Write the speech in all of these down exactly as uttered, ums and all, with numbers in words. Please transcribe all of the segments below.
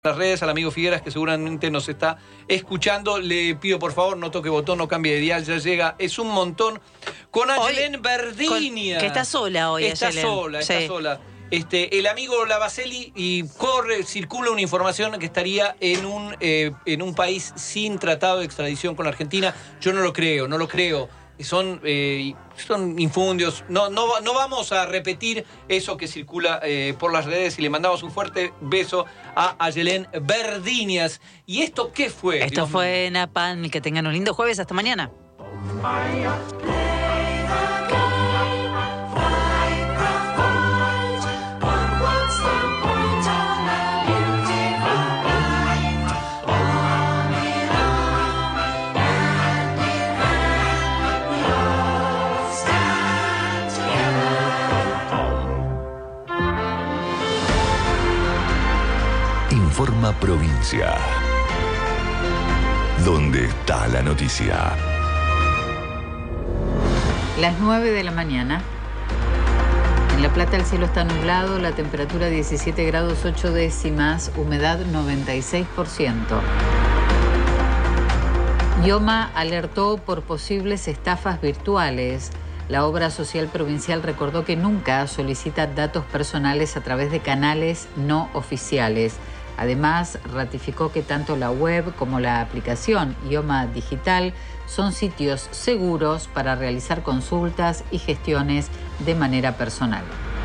Las redes al amigo Figueras, que seguramente nos está escuchando. Le pido por favor no toque botón, no cambie de dial, ya llega, es un montón, con Ayelén Verdinia, que está sola hoy. está Ayelén. sola, está sí. sola este, el amigo Lavaselli, y corre, circula una información que estaría en un, eh, en un país sin tratado de extradición con la Argentina. Yo no lo creo, no lo creo. Son, eh, son infundios. No, no, no vamos a repetir eso que circula eh, por las redes, y le mandamos un fuerte beso a Ayelén Verdinias. ¿Y esto qué fue? Esto Dios fue mío. Napan. Que tengan un lindo jueves. Hasta mañana. Informa Provincia. ¿Dónde está la noticia? Las nueve de la mañana. En La Plata el cielo está nublado, la temperatura diecisiete grados ocho décimas, humedad noventa y seis por ciento. IOMA alertó por posibles estafas virtuales. La obra social provincial recordó que nunca solicita datos personales a través de canales no oficiales. Además, ratificó que tanto la web como la aplicación IOMA Digital son sitios seguros para realizar consultas y gestiones de manera personal.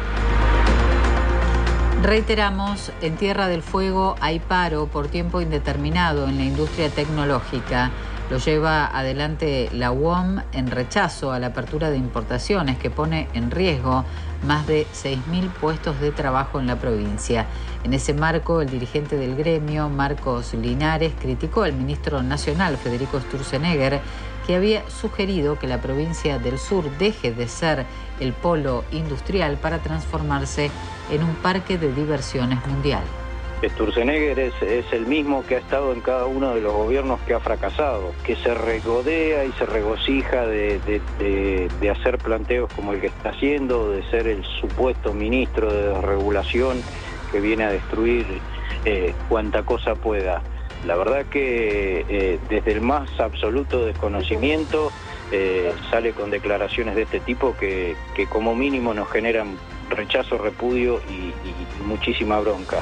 Reiteramos, en Tierra del Fuego hay paro por tiempo indeterminado en la industria tecnológica. Lo lleva adelante la U O M en rechazo a la apertura de importaciones que pone en riesgo más de seis mil puestos de trabajo en la provincia. En ese marco, el dirigente del gremio, Marcos Linares, criticó al ministro nacional, Federico Sturzenegger, que había sugerido que la provincia del sur deje de ser el polo industrial para transformarse en un parque de diversiones mundial. Sturzenegger es, es el mismo que ha estado en cada uno de los gobiernos que ha fracasado, que se regodea y se regocija de, de, de, de hacer planteos como el que está haciendo, de ser el supuesto ministro de desregulación que viene a destruir eh, cuanta cosa pueda. La verdad que eh, desde el más absoluto desconocimiento eh, sale con declaraciones de este tipo que, que como mínimo nos generan rechazo, repudio y, y muchísima bronca.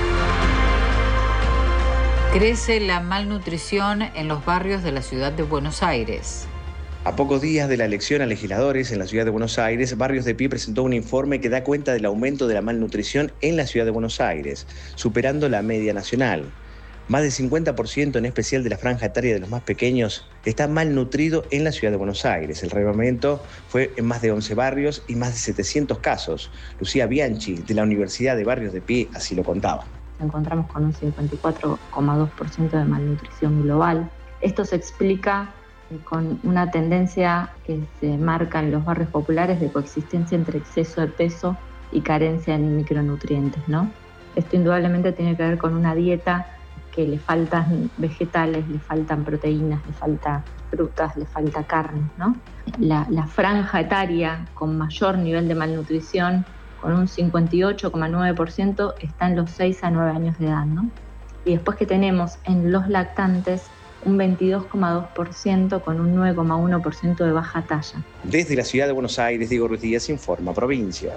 Crece la malnutrición en los barrios de la ciudad de Buenos Aires. A pocos días de la elección a legisladores en la ciudad de Buenos Aires, Barrios de Pie presentó un informe que da cuenta del aumento de la malnutrición en la ciudad de Buenos Aires, superando la media nacional. Más del cincuenta por ciento, en especial de la franja etaria de los más pequeños, está malnutrido en la ciudad de Buenos Aires. El relevamiento fue en más de once barrios y más de setecientos casos. Lucía Bianchi, de la Universidad de Barrios de Pie, así lo contaba. Encontramos con un cincuenta y cuatro coma dos por ciento de malnutrición global. Esto se explica eh, con una tendencia que se marca en los barrios populares de coexistencia entre exceso de peso y carencia en micronutrientes, ¿no? Esto indudablemente tiene que ver con una dieta que le faltan vegetales, le faltan proteínas, le falta frutas, le falta carne, ¿no? La, la franja etaria con mayor nivel de malnutrición, con un cincuenta y ocho coma nueve por ciento, está en los seis a nueve años de edad, ¿no? Y después que tenemos en los lactantes un veintidós coma dos por ciento con un nueve coma uno por ciento de baja talla. Desde la ciudad de Buenos Aires, Diego Ruiz Díaz, Informa Provincia.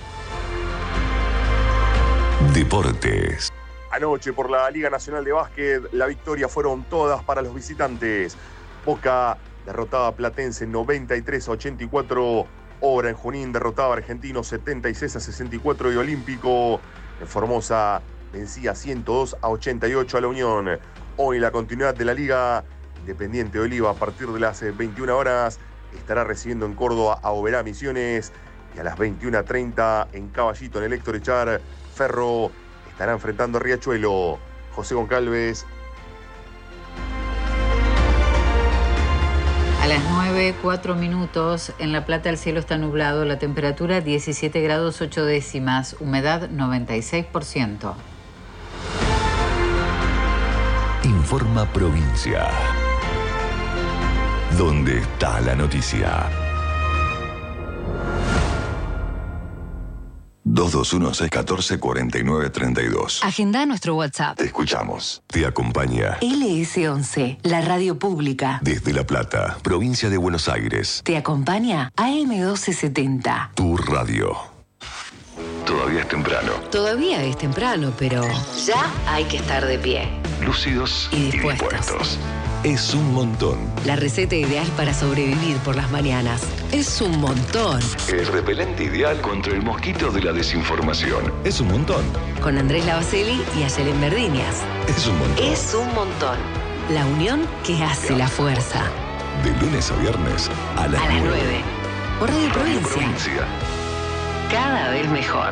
Deportes. Anoche por la Liga Nacional de Básquet, la victoria fueron todas para los visitantes. Boca derrotaba a Platense noventa y tres a ochenta y cuatro. Obra en Junín derrotaba a Argentino setenta y seis a sesenta y cuatro y Olímpico en Formosa vencía ciento dos a ochenta y ocho a la Unión. Hoy la continuidad de la Liga, Independiente de Oliva a partir de las veintiuna horas estará recibiendo en Córdoba a Oberá Misiones, y a las veintiuna treinta en Caballito, en el Héctor Echar, Ferro estará enfrentando a Riachuelo. José Goncalves. A las nueve, cuatro minutos, en La Plata el cielo está nublado, la temperatura diecisiete grados ocho décimas, humedad noventa y seis por ciento. Informa Provincia. ¿Dónde está la noticia? dos dos uno, seis uno cuatro, cuatro nueve tres dos. Agenda nuestro WhatsApp. Te escuchamos. Te acompaña L S once, la radio pública. desde La Plata, provincia de Buenos Aires. Te acompaña A M doce setenta. Tu radio. Todavía es temprano. Todavía es temprano, pero ya hay que estar de pie. Lúcidos Y dispuestos. dispuestos. Es un montón. La receta ideal para sobrevivir por las mañanas. Es un montón. El repelente ideal contra el mosquito de la desinformación. Es un montón. Con Andrés Lavacelli y Ayelen Verdinias. Es un montón. Es un montón. La unión que hace la fuerza. De lunes a viernes a las A las nueve. nueve. Por Radio Radio Provincia. Provincia. Cada vez mejor.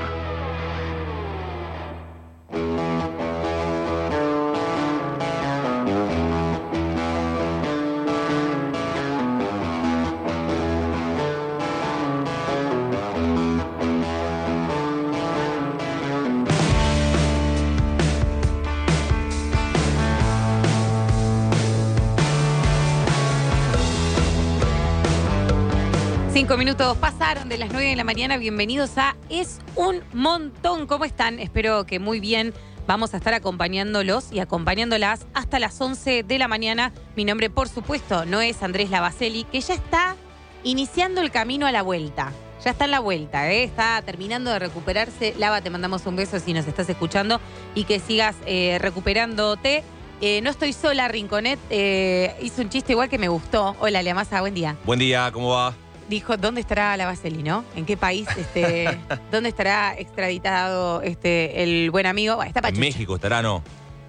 Cinco minutos pasaron de las nueve de la mañana. Bienvenidos a Es un Montón. ¿Cómo están? Espero que muy bien. Vamos a estar acompañándolos y acompañándolas hasta las once de la mañana. Mi nombre, por supuesto, no es Andrés Lavacelli, que ya está iniciando el camino a la vuelta. Ya está en la vuelta, ¿eh? Está terminando de recuperarse. Lava, te mandamos un beso si nos estás escuchando y que sigas eh, recuperándote. Eh, no estoy sola, Rinconet. Eh, hizo un chiste igual que me gustó. Hola, Leamasa, buen día. Buen día, ¿cómo va? Dijo, ¿dónde estará Lavacelli, no? ¿En qué país? Este, ¿Dónde estará extraditado este, el buen amigo? Bueno, está En Pachucha. México estará, ¿no?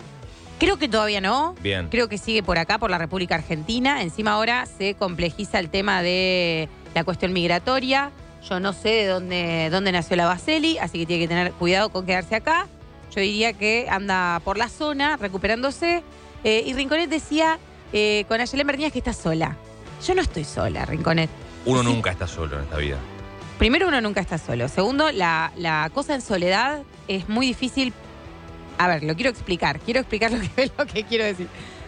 Creo que todavía no. Bien. Creo que sigue por acá, por la República Argentina. Encima ahora se complejiza el tema de la cuestión migratoria. Yo no sé de dónde, dónde nació Lavacelli, así que tiene que tener cuidado con quedarse acá. Yo diría que anda por la zona, recuperándose. Eh, y Rinconet decía eh, con Ayelen Verdinias que está sola. Yo no estoy sola, Rinconet. Uno Sí. nunca está solo en esta vida. Primero, uno nunca está solo. Segundo, la, la cosa en soledad es muy difícil. A ver, lo quiero explicar. Quiero explicar lo que, lo que quiero decir.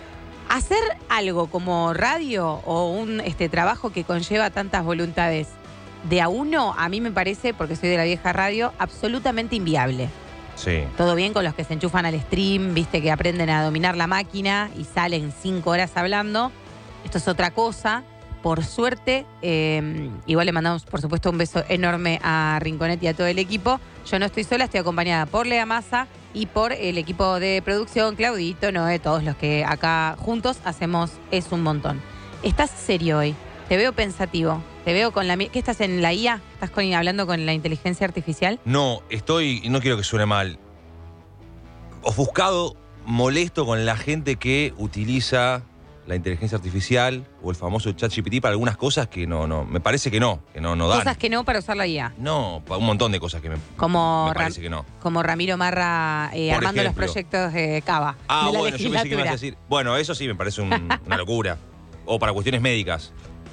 Hacer algo como radio o un este, trabajo que conlleva tantas voluntades de a uno, a mí me parece, porque soy de la vieja radio, absolutamente inviable. Sí. Todo bien con los que se enchufan al stream, viste, que aprenden a dominar la máquina y salen cinco horas hablando. Esto es otra cosa. Por suerte, eh, igual le mandamos, por supuesto, un beso enorme a Rinconet y a todo el equipo. Yo no estoy sola, estoy acompañada por Lea Massa y por el equipo de producción, Claudito, Noé, todos los que acá juntos hacemos Es un Montón. Estás serio hoy, te veo pensativo, te veo con la... ¿Qué estás en la I A? ¿Estás con, hablando con la inteligencia artificial? No, estoy, y no quiero que suene mal, ofuscado, molesto con la gente que utiliza la inteligencia artificial o el famoso ChatGPT para algunas cosas que no, no, me parece que no, que no, no dan. Cosas que no para usar la I A. No, para un montón de cosas que me, Como, me Ram- parece que no. como Ramiro Marra eh, Por armando ejemplo. los proyectos de Cava. Ah, de la bueno, yo pensé que me ibas a legislatura. decir. Bueno, eso sí me parece un- una locura. O para cuestiones médicas.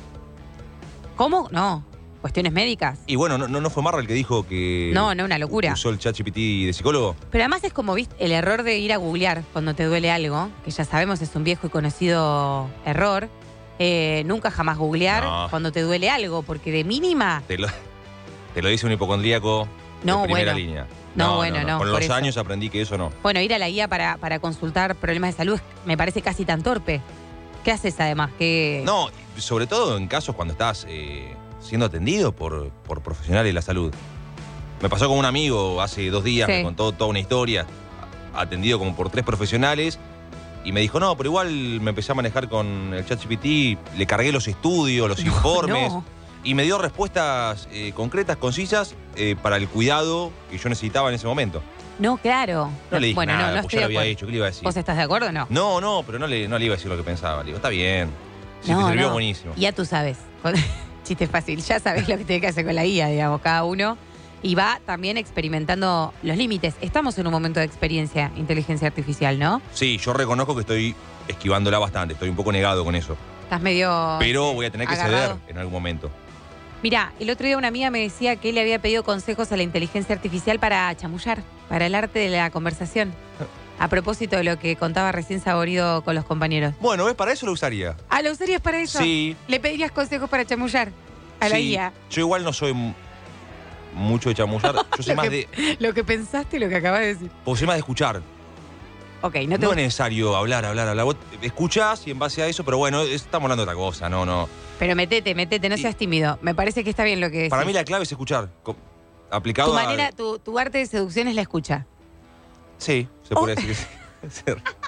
¿Cómo? No. Cuestiones médicas. Y bueno, ¿no, no fue Marra el que dijo que No, no, una locura. usó el ChatGPT de psicólogo? Pero además es como, viste, el error de ir a googlear cuando te duele algo, que ya sabemos es un viejo y conocido error. Eh, nunca jamás googlear No. cuando te duele algo, porque de mínima... Te lo, te lo dice un hipocondríaco No, de primera bueno. línea. No, bueno, no, Con por los eso. años aprendí que eso no. Bueno, ir a la guía para, para consultar problemas de salud es- me parece casi tan torpe. ¿Qué haces además? Que No, sobre todo en casos cuando estás eh, siendo atendido por, por profesionales de la salud. Me pasó con un amigo hace dos días, Sí. me contó toda una historia, atendido como por tres profesionales, y me dijo, no, pero igual me empecé a manejar con el ChatGPT, le cargué los estudios, los informes, no. y me dio respuestas eh, concretas, concisas, eh, para el cuidado que yo necesitaba en ese momento. No, claro. No le dije bueno, nada, no, no porque estoy ya de lo había acuerdo. hecho, ¿qué le iba a decir? ¿Vos estás de acuerdo o no? No, no, pero no le, no le iba a decir lo que pensaba. Le digo, está bien. Si No, te sirvió, no. buenísimo. Ya tú sabes. Chiste fácil. Ya sabes lo que tiene que hacer con la guía, digamos, cada uno. Y va también experimentando los límites. Estamos en un momento de experiencia, inteligencia artificial, ¿no? Sí, yo reconozco que estoy esquivándola bastante, estoy un poco negado con eso. Estás medio... Pero voy a tener que agarrado. ceder en algún momento. Mirá, el otro día una amiga me decía que le había pedido consejos a la inteligencia artificial para chamullar, para el arte de la conversación. A propósito de lo que contaba recién Saborido con los compañeros. Bueno, ¿ves? Para eso lo usaría. ¿Ah, lo usarías para eso? Sí. ¿Le pedirías consejos para chamullar a la Sí. guía? Yo igual no soy... m- mucho de chamullar. Yo soy lo más que, de. Lo que pensaste y lo que acabas de decir. Porque soy más de escuchar. Ok, no te No es necesario hablar, hablar, hablar. Vos escuchás y en base a eso, pero bueno, estamos hablando de otra cosa, no, no. Pero metete, metete, no Y- seas tímido. Me parece que está bien lo que decís. Para mí la clave es escuchar. Co- Aplicado tu a- manera, tu, tu arte de seducción es la escucha. Sí, se Oh. podría decir que sí.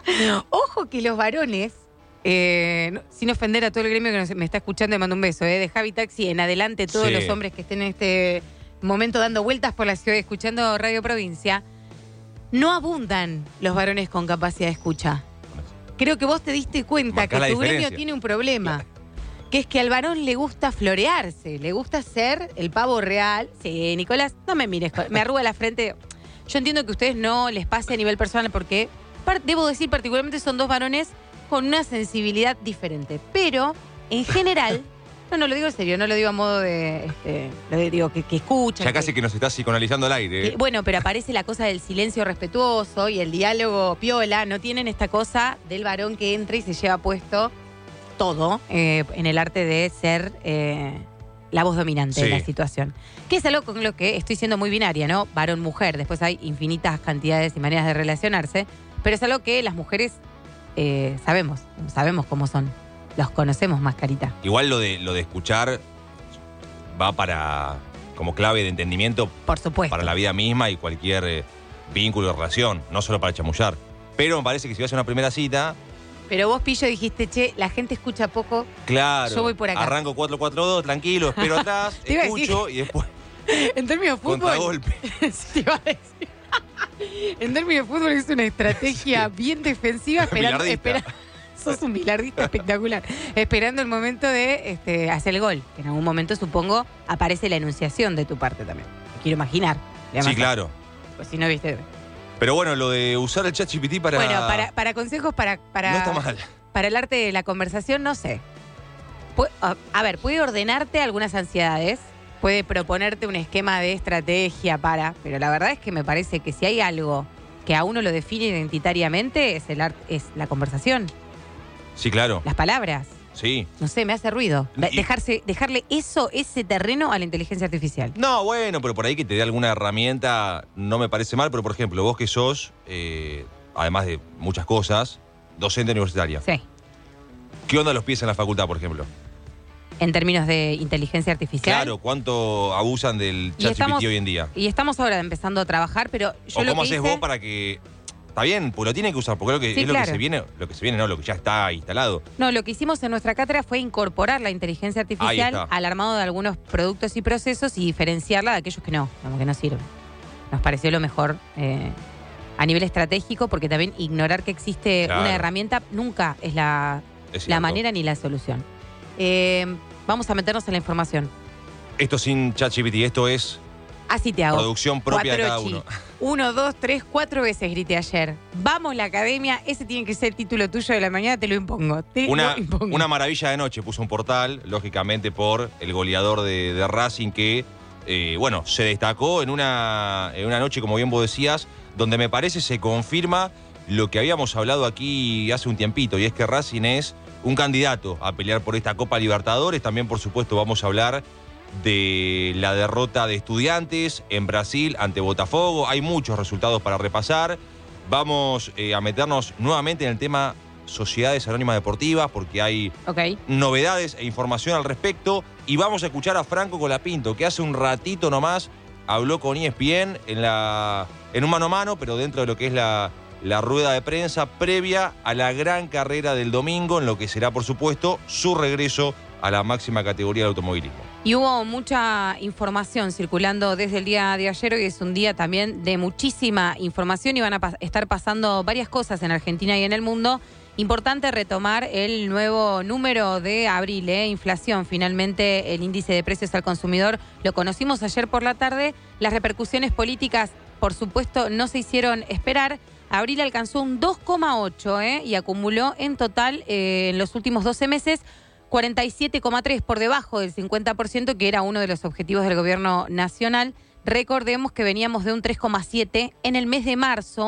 Ojo que los varones, eh, no- sin ofender a todo el gremio que nos- me está escuchando, le mando un beso, eh, de Javi Taxi en adelante, todos Sí. los hombres que estén en este momento dando vueltas por la ciudad escuchando Radio Provincia, no abundan los varones con capacidad de escucha. Creo que vos te diste cuenta Marcá la que tu gremio diferencia. tiene un problema. Que es que al varón le gusta florearse, le gusta ser el pavo real. Sí, Nicolás, no me mires, me arruga la frente. Yo entiendo que a ustedes no les pase a nivel personal porque, par- debo decir, particularmente son dos varones con una sensibilidad diferente. Pero, en general, no, no lo digo en serio, no lo digo a modo de, este, lo digo que, que escuchan. Ya casi que nos estás psicoanalizando al aire. que- ¿eh? bueno, pero aparece la cosa del silencio respetuoso y el diálogo piola. No tienen esta cosa del varón que entra y se lleva puesto todo eh, en el arte de ser eh, la voz dominante de Sí. la situación. Que es algo con lo que estoy siendo muy binaria, ¿no? Varón-mujer. Después hay infinitas cantidades y maneras de relacionarse. Pero es algo que las mujeres eh, sabemos, sabemos cómo son. Los conocemos más, Carita. Igual lo de, lo de escuchar va para como clave de entendimiento Por supuesto. para la vida misma y cualquier eh, vínculo o relación, no solo para chamullar. Pero me parece que si vas a una primera cita, Pero vos, Pillo, dijiste, che, la gente escucha poco. claro, Yo voy por acá. arranco cuatro cuatro dos, tranquilo, espero atrás, Te iba a escucho y después En términos de fútbol. contragolpe. Sí, te iba a decir. En términos de fútbol es una estrategia bien defensiva, esperando, Bilardista. espera, sos un bilardista espectacular. Esperando el momento de este, hacer el gol. Que en algún momento, supongo, aparece la enunciación de tu parte también. Me quiero imaginar. Sí, claro. Pues si no viste. Pero bueno, lo de usar el chat G P T para... Bueno, para, para consejos para, para, No está mal. para el arte de la conversación, no sé. Pu- a, a ver, puede ordenarte algunas ansiedades, puede proponerte un esquema de estrategia para, pero la verdad es que me parece que si hay algo que a uno lo define identitariamente es el art- es la conversación, Sí, claro. las palabras. Sí. No sé, me hace ruido. De- Y- Dejarse, dejarle eso, ese terreno a la inteligencia artificial. No, bueno, pero por ahí que te dé alguna herramienta no me parece mal, pero por ejemplo, vos que sos, eh, además de muchas cosas, docente universitaria. Sí. ¿Qué onda los pies en la facultad, por ejemplo? En términos de inteligencia artificial. Claro, ¿cuánto abusan del Y chat estamos- G P T hoy en día? Y estamos ahora empezando a trabajar, pero yo ¿O lo cómo que haces hice- vos para que... Está bien, pues lo tiene que usar, porque es lo que, Sí, es lo claro. que se viene, lo que se viene, no, lo que ya está instalado. No, lo que hicimos en nuestra cátedra fue incorporar la inteligencia artificial Ahí está. al armado de algunos productos y procesos y diferenciarla de aquellos que no, como que no sirven. Nos pareció lo mejor eh, a nivel estratégico, porque también ignorar que existe Claro. una herramienta nunca es la, Es la cierto. manera ni la solución. Eh, vamos a meternos en la información. Esto sin chat G P T, esto es Así te hago. producción propia de cada Cuatro uno. chi. Uno, dos, tres, cuatro veces grité ayer. Vamos la academia, ese tiene que ser el título tuyo de la mañana, te lo impongo. Te Una, lo impongo. una maravilla de noche, puso un portal, lógicamente por el goleador de, de Racing que, eh, bueno, se destacó en una, en una noche, como bien vos decías, donde me parece se confirma lo que habíamos hablado aquí hace un tiempito, y es que Racing es un candidato a pelear por esta Copa Libertadores. También, por supuesto, vamos a hablar de la derrota de Estudiantes en Brasil ante Botafogo. Hay muchos resultados para repasar. Vamos eh, a meternos nuevamente en el tema Sociedades Anónimas Deportivas, porque hay Ok. novedades e información al respecto. Y vamos a escuchar a Franco Colapinto, que hace un ratito nomás habló con E S P N en, la, en un mano a mano, pero dentro de lo que es la, la rueda de prensa previa a la gran carrera del domingo, en lo que será, por supuesto, su regreso a la máxima categoría del automovilismo. Y hubo mucha información circulando desde el día de ayer. Hoy es un día también de muchísima información y van a pas- estar pasando varias cosas en Argentina y en el mundo. Importante retomar el nuevo número de abril, ¿eh? Inflación. Finalmente, el índice de precios al consumidor lo conocimos ayer por la tarde. Las repercusiones políticas, por supuesto, no se hicieron esperar. Abril alcanzó un dos coma ocho ¿eh? y acumuló en total eh, en los últimos doce meses cuarenta y siete coma tres, por debajo del cincuenta por ciento, que era uno de los objetivos del gobierno nacional. Recordemos que veníamos de un tres coma siete en el mes de marzo.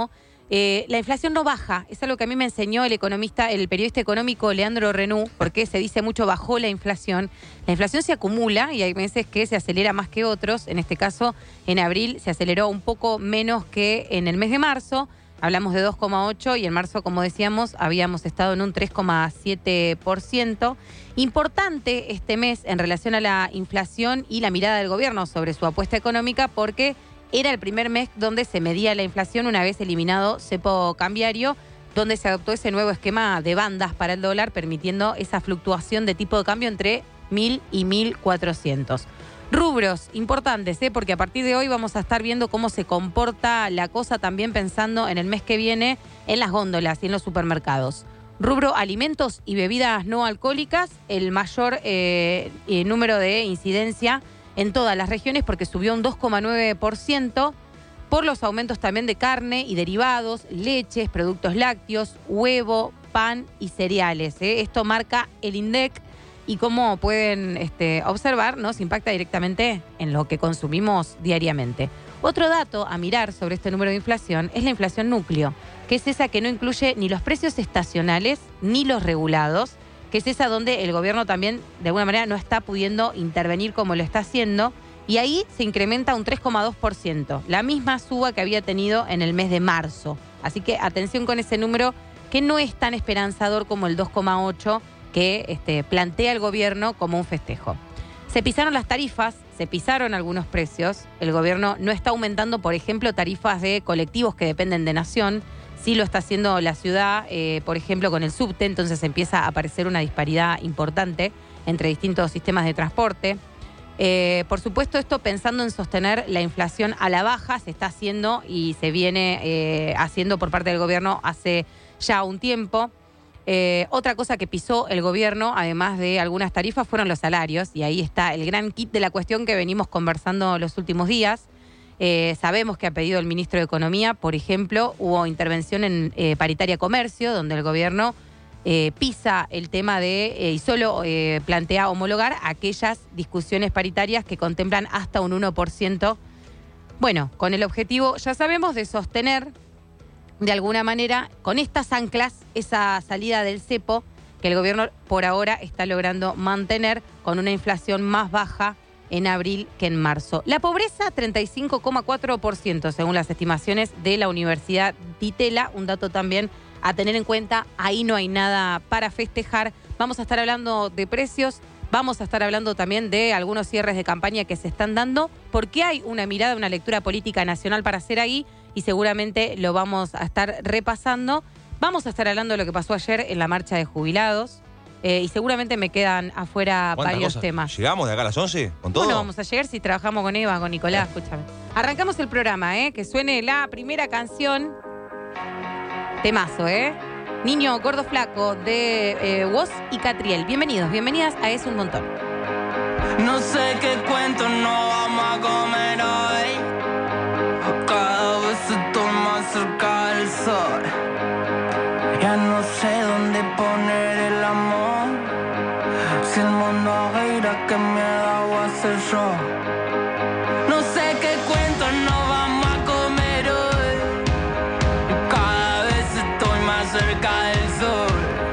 Eh, la inflación no baja, es algo que a mí me enseñó el economista, el periodista económico Leandro Renú, porque se dice mucho bajó la inflación. La inflación se acumula y hay meses que se acelera más que otros. En este caso, en abril se aceleró un poco menos que en el mes de marzo. Hablamos de dos coma ocho y en marzo, como decíamos, habíamos estado en un tres coma siete por ciento. Importante este mes en relación a la inflación y la mirada del gobierno sobre su apuesta económica, porque era el primer mes donde se medía la inflación una vez eliminado cepo cambiario, donde se adoptó ese nuevo esquema de bandas para el dólar, permitiendo esa fluctuación de tipo de cambio entre mil y mil cuatrocientos. Rubros importantes, ¿eh? Porque a partir de hoy vamos a estar viendo cómo se comporta la cosa, también pensando en el mes que viene en las góndolas y en los supermercados. Rubro alimentos y bebidas no alcohólicas, el mayor eh, eh, número de incidencia en todas las regiones porque subió un dos coma nueve por ciento por los aumentos también de carne y derivados, leches, productos lácteos, huevo, pan y cereales, ¿eh? Esto marca el INDEC y como pueden este, observar, nos impacta directamente en lo que consumimos diariamente. Otro dato a mirar sobre este número de inflación es la inflación núcleo, que es esa que no incluye ni los precios estacionales ni los regulados, que es esa donde el gobierno también de alguna manera no está pudiendo intervenir como lo está haciendo, y ahí se incrementa un tres coma dos por ciento, la misma suba que había tenido en el mes de marzo. Así que atención con ese número que no es tan esperanzador como el dos coma ocho que este, plantea el gobierno como un festejo. Se pisaron las tarifas, se pisaron algunos precios, el gobierno no está aumentando, por ejemplo, tarifas de colectivos que dependen de Nación. Sí lo está haciendo la ciudad, eh, por ejemplo, con el subte, entonces empieza a aparecer una disparidad importante entre distintos sistemas de transporte. Eh, por supuesto, esto pensando en sostener la inflación a la baja, se está haciendo y se viene eh, haciendo por parte del gobierno hace ya un tiempo. Eh, otra cosa que pisó el gobierno, además de algunas tarifas, fueron los salarios, y ahí está el gran kit de la cuestión que venimos conversando los últimos días. Eh, sabemos que ha pedido el ministro de Economía, por ejemplo, hubo intervención en eh, paritaria comercio, donde el gobierno eh, pisa el tema de eh, y solo eh, plantea homologar aquellas discusiones paritarias que contemplan hasta un uno por ciento. Bueno, con el objetivo, ya sabemos, de sostener de alguna manera con estas anclas esa salida del cepo que el gobierno por ahora está logrando mantener con una inflación más baja en abril que en marzo. La pobreza, treinta y cinco coma cuatro por ciento, según las estimaciones de la Universidad Di Tella. Un dato también a tener en cuenta, ahí no hay nada para festejar. Vamos a estar hablando de precios, vamos a estar hablando también de algunos cierres de campaña que se están dando, porque hay una mirada, una lectura política nacional para hacer ahí, y seguramente lo vamos a estar repasando. Vamos a estar hablando de lo que pasó ayer en la marcha de jubilados. Eh, y seguramente me quedan afuera varios cosa? temas. ¿Llegamos de acá a las once? ¿Con todo? Bueno, vamos a llegar si trabajamos con Eva, con Nicolás, escúchame. Arrancamos el programa, ¿eh? Que suene la primera canción. Temazo, ¿eh? Niño Gordo Flaco de eh, Woz y Catriel. Bienvenidos, bienvenidas a Es un Montón. No sé qué cuento no vamos a comer hoy. Cada vez estoy más cerca del sol. Ya no sé dónde poner el amor. Si el mundo gira, ¿qué miedo voy a hacer yo? No sé qué cuento no vamos a comer hoy. Cada vez estoy más cerca del sol.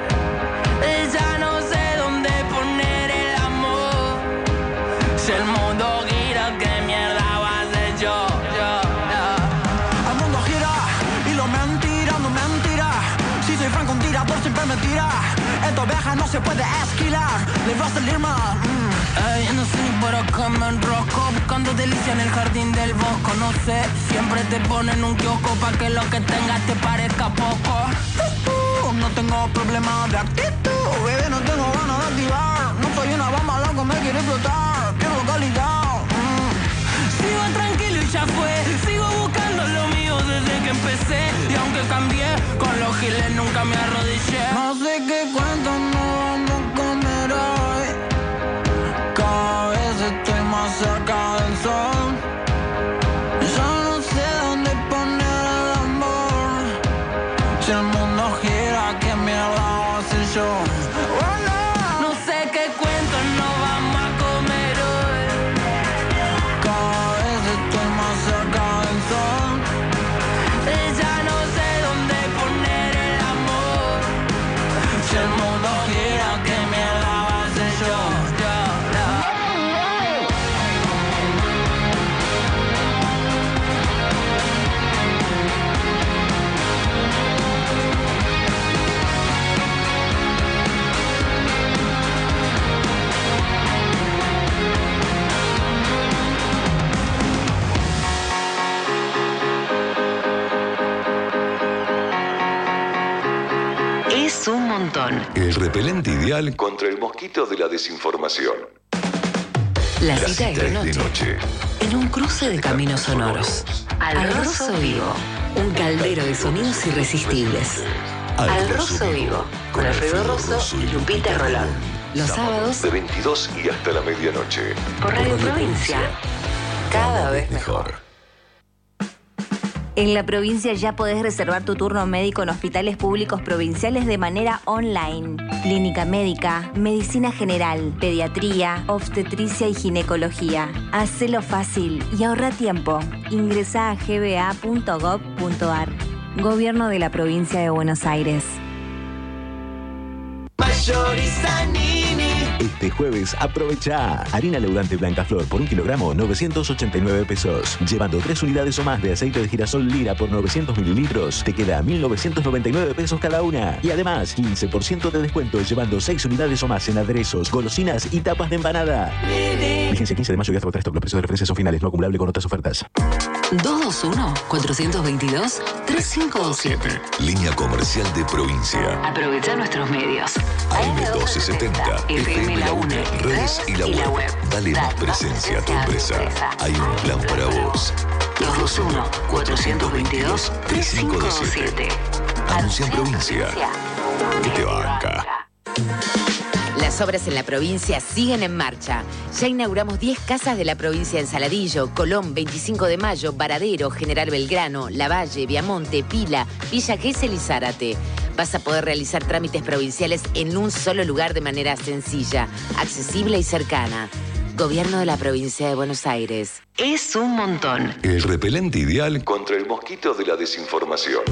Ya no sé dónde poner el amor. Si el mundo gira, ¿qué mierda voy a hacer yo? yo, yo. El mundo gira y lo mentira, no mentira. Si soy franco, un tirador siempre me tira. Esto viaja, no se puede esquilar. Le va a salir mal. Mm. Ey, no sé por acá me enrosco. Buscando delicia en el jardín del bosco. No sé, siempre te ponen un kiosco pa' que lo que tengas te parezca poco. Uh, uh, no tengo problema de actitud. Bebé, no tengo ganas de activar. No soy una bomba, loco, me quiere explotar. Quiero calidad. Mm. Sigo tranquilo y ya fue. Sigo buscando lo mío desde que empecé. Y aunque cambié, con los giles nunca me arrodillé. No sé qué cuento no vamos a comer hoy. Cada vez estoy más cerca del sol. Ya no sé dónde poner el amor. Si el mundo gira, ¿qué mierda voy a hacer yo? Oh, no. No sé qué cuento no vamos a comer hoy. Cada vez estoy más cerca del sol. Ya no sé Es un montón. El repelente ideal contra el mosquito de la desinformación. La, La cita, cita es de noche. En un cruce de caminos sonoros. Al Rosso Vivo. Un caldero de sonidos irresistibles. Al Rosso Vivo. Con Alfredo Rosso y Lupita Rolón. Los sábados de veintidós y hasta la medianoche. por Radio Provincia. Cada vez mejor. En la provincia ya podés reservar tu turno médico en hospitales públicos provinciales de manera online. Clínica médica, medicina general, pediatría, obstetricia y ginecología. Hacelo fácil y ahorra tiempo. Ingresá a g b a punto gov punto a r. Gobierno de la Provincia de Buenos Aires. Este jueves aprovecha harina leudante Blancaflor por un kilogramo novecientos ochenta y nueve pesos. Llevando tres unidades o más de aceite de girasol Lira por novecientos mililitros, te queda mil novecientos noventa y nueve pesos cada una. Y además quince por ciento de descuento llevando seis unidades o más en aderezos, golosinas y tapas de empanada. Vigencia quince de mayo y hasta agotar stock. Los precios de referencia son finales, no acumulable con otras ofertas. dos dos uno, cuatro dos dos, tres cinco dos siete. Línea comercial de provincia. Aprovecha nuestros medios. A M doce setenta, F M La UNE, redes y la web. Dale más presencia a tu empresa. Hay un plan para vos. dos dos uno, cuatro dos dos, tres cinco dos siete. Anuncia en provincia. ¿Qué te banca? Las obras en la provincia siguen en marcha. Ya inauguramos diez casas de la provincia en Saladillo, Colón, veinticinco de mayo, Varadero, General Belgrano, Lavalle, Viamonte, Pila, Villa Gesell y Zárate. Vas a poder realizar trámites provinciales en un solo lugar de manera sencilla, accesible y cercana. Gobierno de la Provincia de Buenos Aires. Es un montón. El repelente ideal contra el mosquito de la desinformación.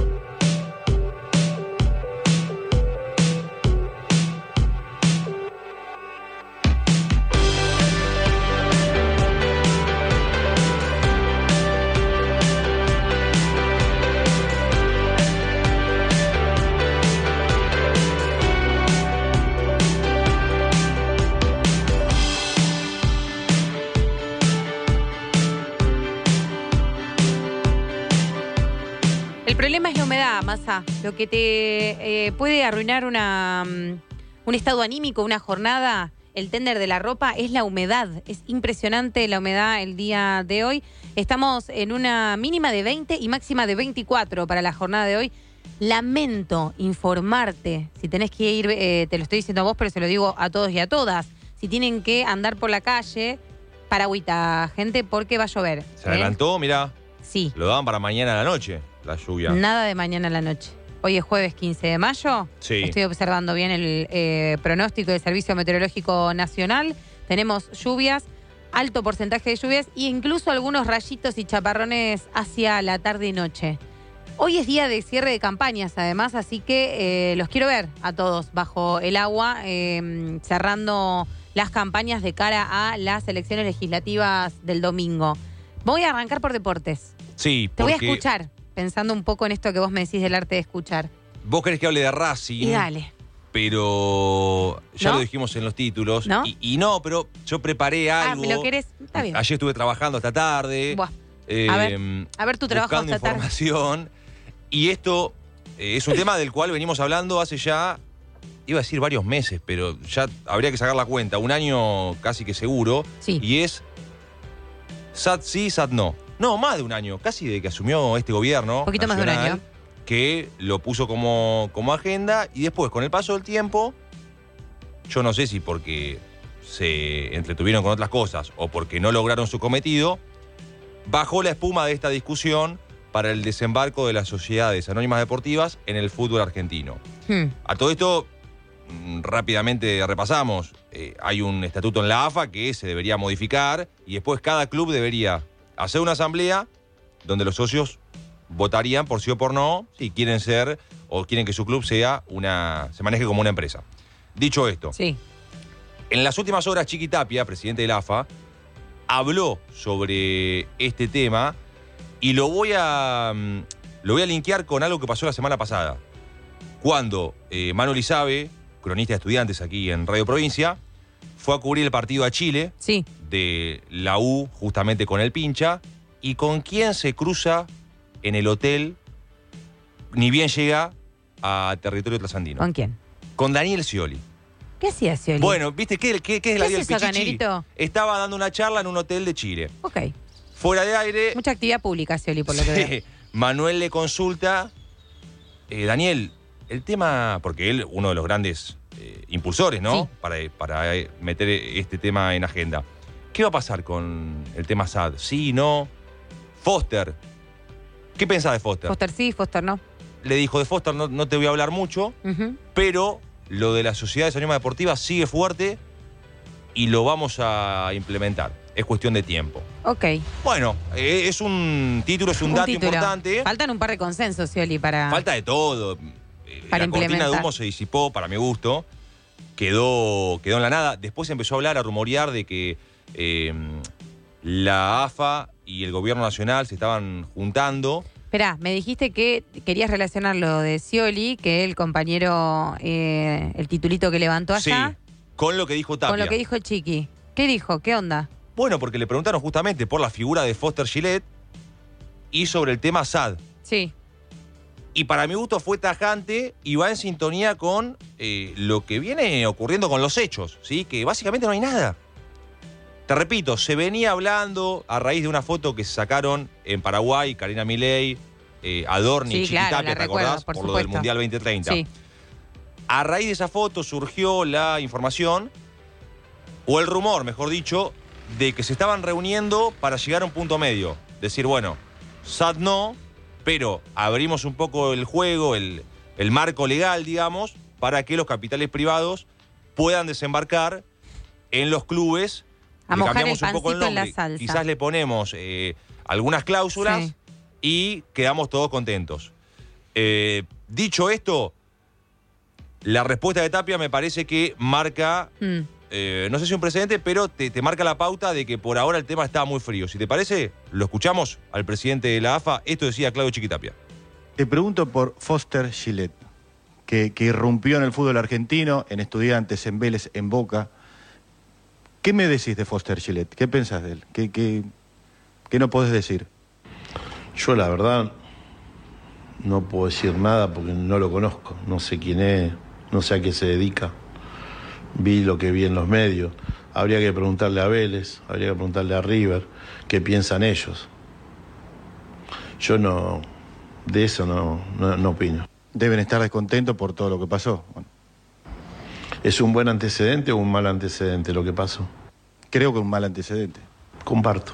El problema es la humedad, Masa. Lo que te eh, puede arruinar una, um, un estado anímico, una jornada, el tender de la ropa, es la humedad. Es impresionante la humedad el día de hoy. Estamos en una mínima de veinte y máxima de veinticuatro para la jornada de hoy. Lamento informarte, si tenés que ir, eh, te lo estoy diciendo a vos, pero se lo digo a todos y a todas, si tienen que andar por la calle, paragüita, gente, porque va a llover. Se adelantó, mirá. Sí. Lo daban para mañana a la noche, la lluvia. Nada de mañana a la noche. Hoy es jueves quince de mayo. Sí. Estoy observando bien el eh, pronóstico del Servicio Meteorológico Nacional. Tenemos lluvias, alto porcentaje de lluvias e incluso algunos rayitos y chaparrones hacia la tarde y noche. Hoy es día de cierre de campañas, además, así que eh, los quiero ver a todos bajo el agua, eh, cerrando las campañas de cara a las elecciones legislativas del domingo. Voy a arrancar por deportes. Sí, Te porque voy a escuchar, pensando un poco en esto que vos me decís del arte de escuchar. Vos querés que hable de Racing. Y dale. Pero ya ¿No? lo dijimos en los títulos. ¿No? Y, y no, pero yo preparé Ah, algo. ¿me lo querés? Está bien. Ayer estuve trabajando hasta tarde. Buah. eh, A ver, a ver tu trabajo buscando hasta tarde. información. Y esto eh, es un tema del cual venimos hablando hace ya, iba a decir varios meses, pero ya habría que sacar la cuenta. Un año casi que seguro. Sí. Y es S A T sí, S A T no. No, más de un año, casi de que asumió este gobierno. Un poquito más de un nacional, año. Que lo puso como, como agenda y después, con el paso del tiempo, yo no sé si porque se entretuvieron con otras cosas o porque no lograron su cometido, bajó la espuma de esta discusión para el desembarco de las sociedades anónimas deportivas en el fútbol argentino. Hmm. A todo esto, mm, rápidamente repasamos. Eh, hay un estatuto en la A F A que se debería modificar y después cada club debería hacer una asamblea donde los socios votarían por sí o por no si quieren ser o quieren que su club sea una, se maneje como una empresa. Dicho esto, sí. En las últimas horas Chiqui Tapia, presidente de la A F A, habló sobre este tema y lo voy a, lo voy a linkear con algo que pasó la semana pasada, cuando eh, Manuel Izabe, cronista de Estudiantes aquí en Radio Provincia, fue a cubrir el partido a Chile sí. de la U, justamente con el Pincha, y con quién se cruza en el hotel, ni bien llega, a territorio trasandino. ¿Con quién? Con Daniel Scioli. ¿Qué hacía Scioli? Bueno, ¿viste qué, qué, qué es la vida del ¿Qué hace eso, Pichichi? Canelito? Estaba dando una charla en un hotel de Chile. Ok. Fuera de aire, Mucha actividad pública, Scioli, por lo que veo. sí, Manuel le consulta, eh, Daniel, el tema, porque él, uno de los grandes eh, impulsores, ¿no? Sí. Para, para eh, meter este tema en agenda. ¿Qué va a pasar con el tema S A D? ¿Sí, no? Foster. ¿Qué pensás de Foster? Foster sí, Foster no. Le dijo, de Foster no, no te voy a hablar mucho, Ujú. pero lo de las sociedades anónimas deportivas sigue fuerte y lo vamos a implementar. Es cuestión de tiempo. Ok. Bueno, eh, es un título, es un, Un dato título. importante. Faltan un par de consensos, Scioli, para... Falta de todo. Eh, Para la cortina de implementar. humo se disipó, para mi gusto. Quedó, quedó en la nada. Después se empezó a hablar, a rumorear de que eh, la A F A y el gobierno nacional se estaban juntando. Esperá, me dijiste que querías relacionar lo de Scioli, que el compañero, eh, el titulito que levantó allá, Sí, con lo que dijo Tapia. con lo que dijo el Chiqui. ¿Qué dijo? ¿Qué onda? Bueno, porque le preguntaron justamente por la figura de Foster Gillette y sobre el tema S A D. Sí. Y para mi gusto fue tajante y va en sintonía con eh, lo que viene ocurriendo con los hechos, ¿sí? Que básicamente no hay nada. Te repito, se venía hablando a raíz de una foto que se sacaron en Paraguay, Karina Milei, eh, Adorni, Sí, Chiqui claro, Tapia, la ¿te recuerdo, acordás? por Por lo del supuesto. Mundial veinte treinta. Sí. A raíz de esa foto surgió la información, o el rumor, mejor dicho, de que se estaban reuniendo para llegar a un punto medio. Decir, bueno, S A D no, pero abrimos un poco el juego, el, el marco legal, digamos, para que los capitales privados puedan desembarcar en los clubes. A Le mojar cambiamos el un poco el pancito en la nombre. salsa. Quizás le ponemos eh, algunas cláusulas Sí. y quedamos todos contentos. Eh, dicho esto, la respuesta de Tapia me parece que marca, Mm. eh, no sé si un precedente, pero te, te marca la pauta de que por ahora el tema está muy frío. Si te parece, lo escuchamos al presidente de la A F A. Esto decía Claudio Chiquitapia. Te pregunto por Foster Gillette, que, que irrumpió en el fútbol argentino, en Estudiantes, en Vélez, en Boca. ¿Qué me decís de Foster Gillette? ¿Qué pensás de él? ¿Qué, qué, qué no podés decir? Yo la verdad no puedo decir nada porque no lo conozco, no sé quién es, no sé a qué se dedica. Vi lo que vi en los medios. Habría que preguntarle a Vélez, habría que preguntarle a River qué piensan ellos. Yo no, de eso no, no, no opino. Deben estar descontentos por todo lo que pasó. Bueno, ¿Es un buen antecedente o un mal antecedente lo que pasó? creo que un mal antecedente. Comparto.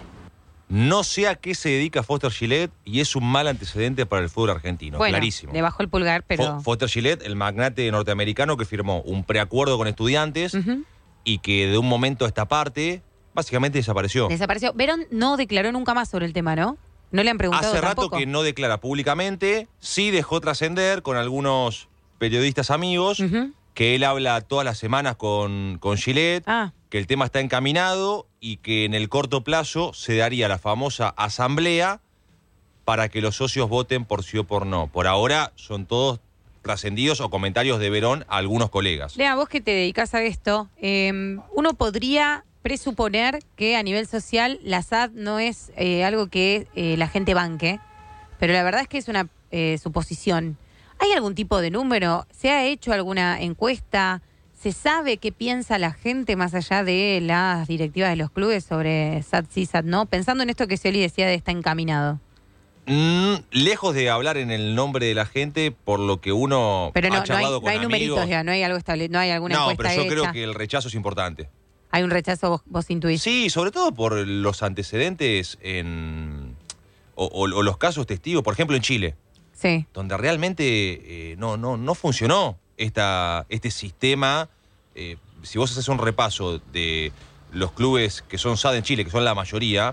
No sé a qué se dedica Foster Gillette y es un mal antecedente para el fútbol argentino, Bueno, clarísimo. le bajó el pulgar, pero... Fo- Foster Gillette, el magnate norteamericano que firmó un preacuerdo con Estudiantes Ujú. y que de un momento a esta parte básicamente desapareció. Desapareció. Verón no declaró nunca más sobre el tema, ¿no? No le han preguntado Hace rato tampoco. que no declara públicamente, sí dejó trascender con algunos periodistas amigos Ujú. que él habla todas las semanas con, con Gillette, Ah, que el tema está encaminado y que en el corto plazo se daría la famosa asamblea para que los socios voten por sí o por no. Por ahora son todos trascendidos o comentarios de Verón a algunos colegas. Lea, vos que te dedicas a esto, eh, uno podría presuponer que a nivel social la S A D no es eh, algo que eh, la gente banque, pero la verdad es que es una eh, suposición. ¿Hay algún tipo de número? ¿Se ha hecho alguna encuesta? ¿Se sabe qué piensa la gente más allá de las directivas de los clubes sobre S A D sí, S A D no? Pensando en esto que Scioli decía de está encaminado. Mm, lejos de hablar en el nombre de la gente, por lo que uno Pero no, ha no hay, charlado no con hay numeritos amigos. ya, no hay algo estable, no hay alguna No, encuesta pero yo hecha. creo que el rechazo es importante. Hay un rechazo, vos, vos intuís. Sí, sobre todo por los antecedentes en o, o- o los casos testigos, por ejemplo en Chile, Sí. donde realmente eh, no, no, no funcionó esta, este sistema. Eh, si vos haces un repaso de los clubes que son S A D en Chile, que son la mayoría,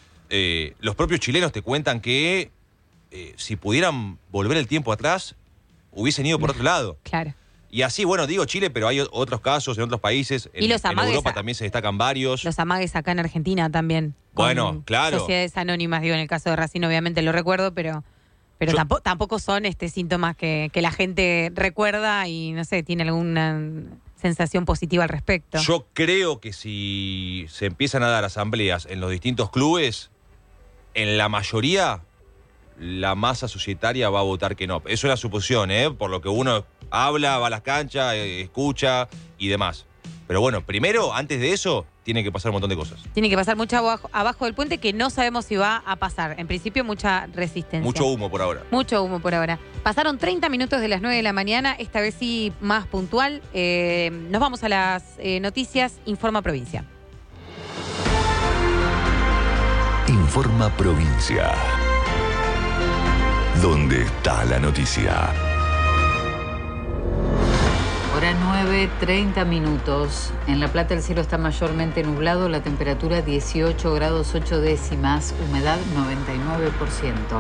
eh, los propios chilenos te cuentan que eh, si pudieran volver el tiempo atrás, hubiesen ido por otro lado. Claro. Y así, bueno, digo Chile, pero hay o- otros casos en otros países. En, Y los en amagues Europa a- también se destacan varios. Los amagues acá en Argentina también. con Bueno, claro. Sociedades anónimas, digo, en el caso de Racing obviamente lo recuerdo, pero pero Yo- tampoco, tampoco son este síntomas que, que la gente recuerda y, no sé, tiene alguna sensación positiva al respecto. Yo creo que si se empiezan a dar asambleas en los distintos clubes, en la mayoría la masa societaria va a votar que no. Eso es una suposición, ¿eh? Por lo que uno habla, va a las canchas, eh, escucha y demás. Pero bueno, primero, antes de eso, tiene que pasar un montón de cosas. Tiene que pasar mucho abajo, abajo del puente que no sabemos si va a pasar. En principio, mucha resistencia. Mucho humo por ahora. Mucho humo por ahora. Pasaron treinta minutos de las nueve de la mañana, esta vez sí más puntual. Eh, nos vamos a las eh, noticias. Informa Provincia. Informa Provincia. ¿Dónde está la noticia? Hora nueve, treinta minutos. En La Plata el cielo está mayormente nublado, la temperatura dieciocho grados ocho décimas, humedad noventa y nueve por ciento.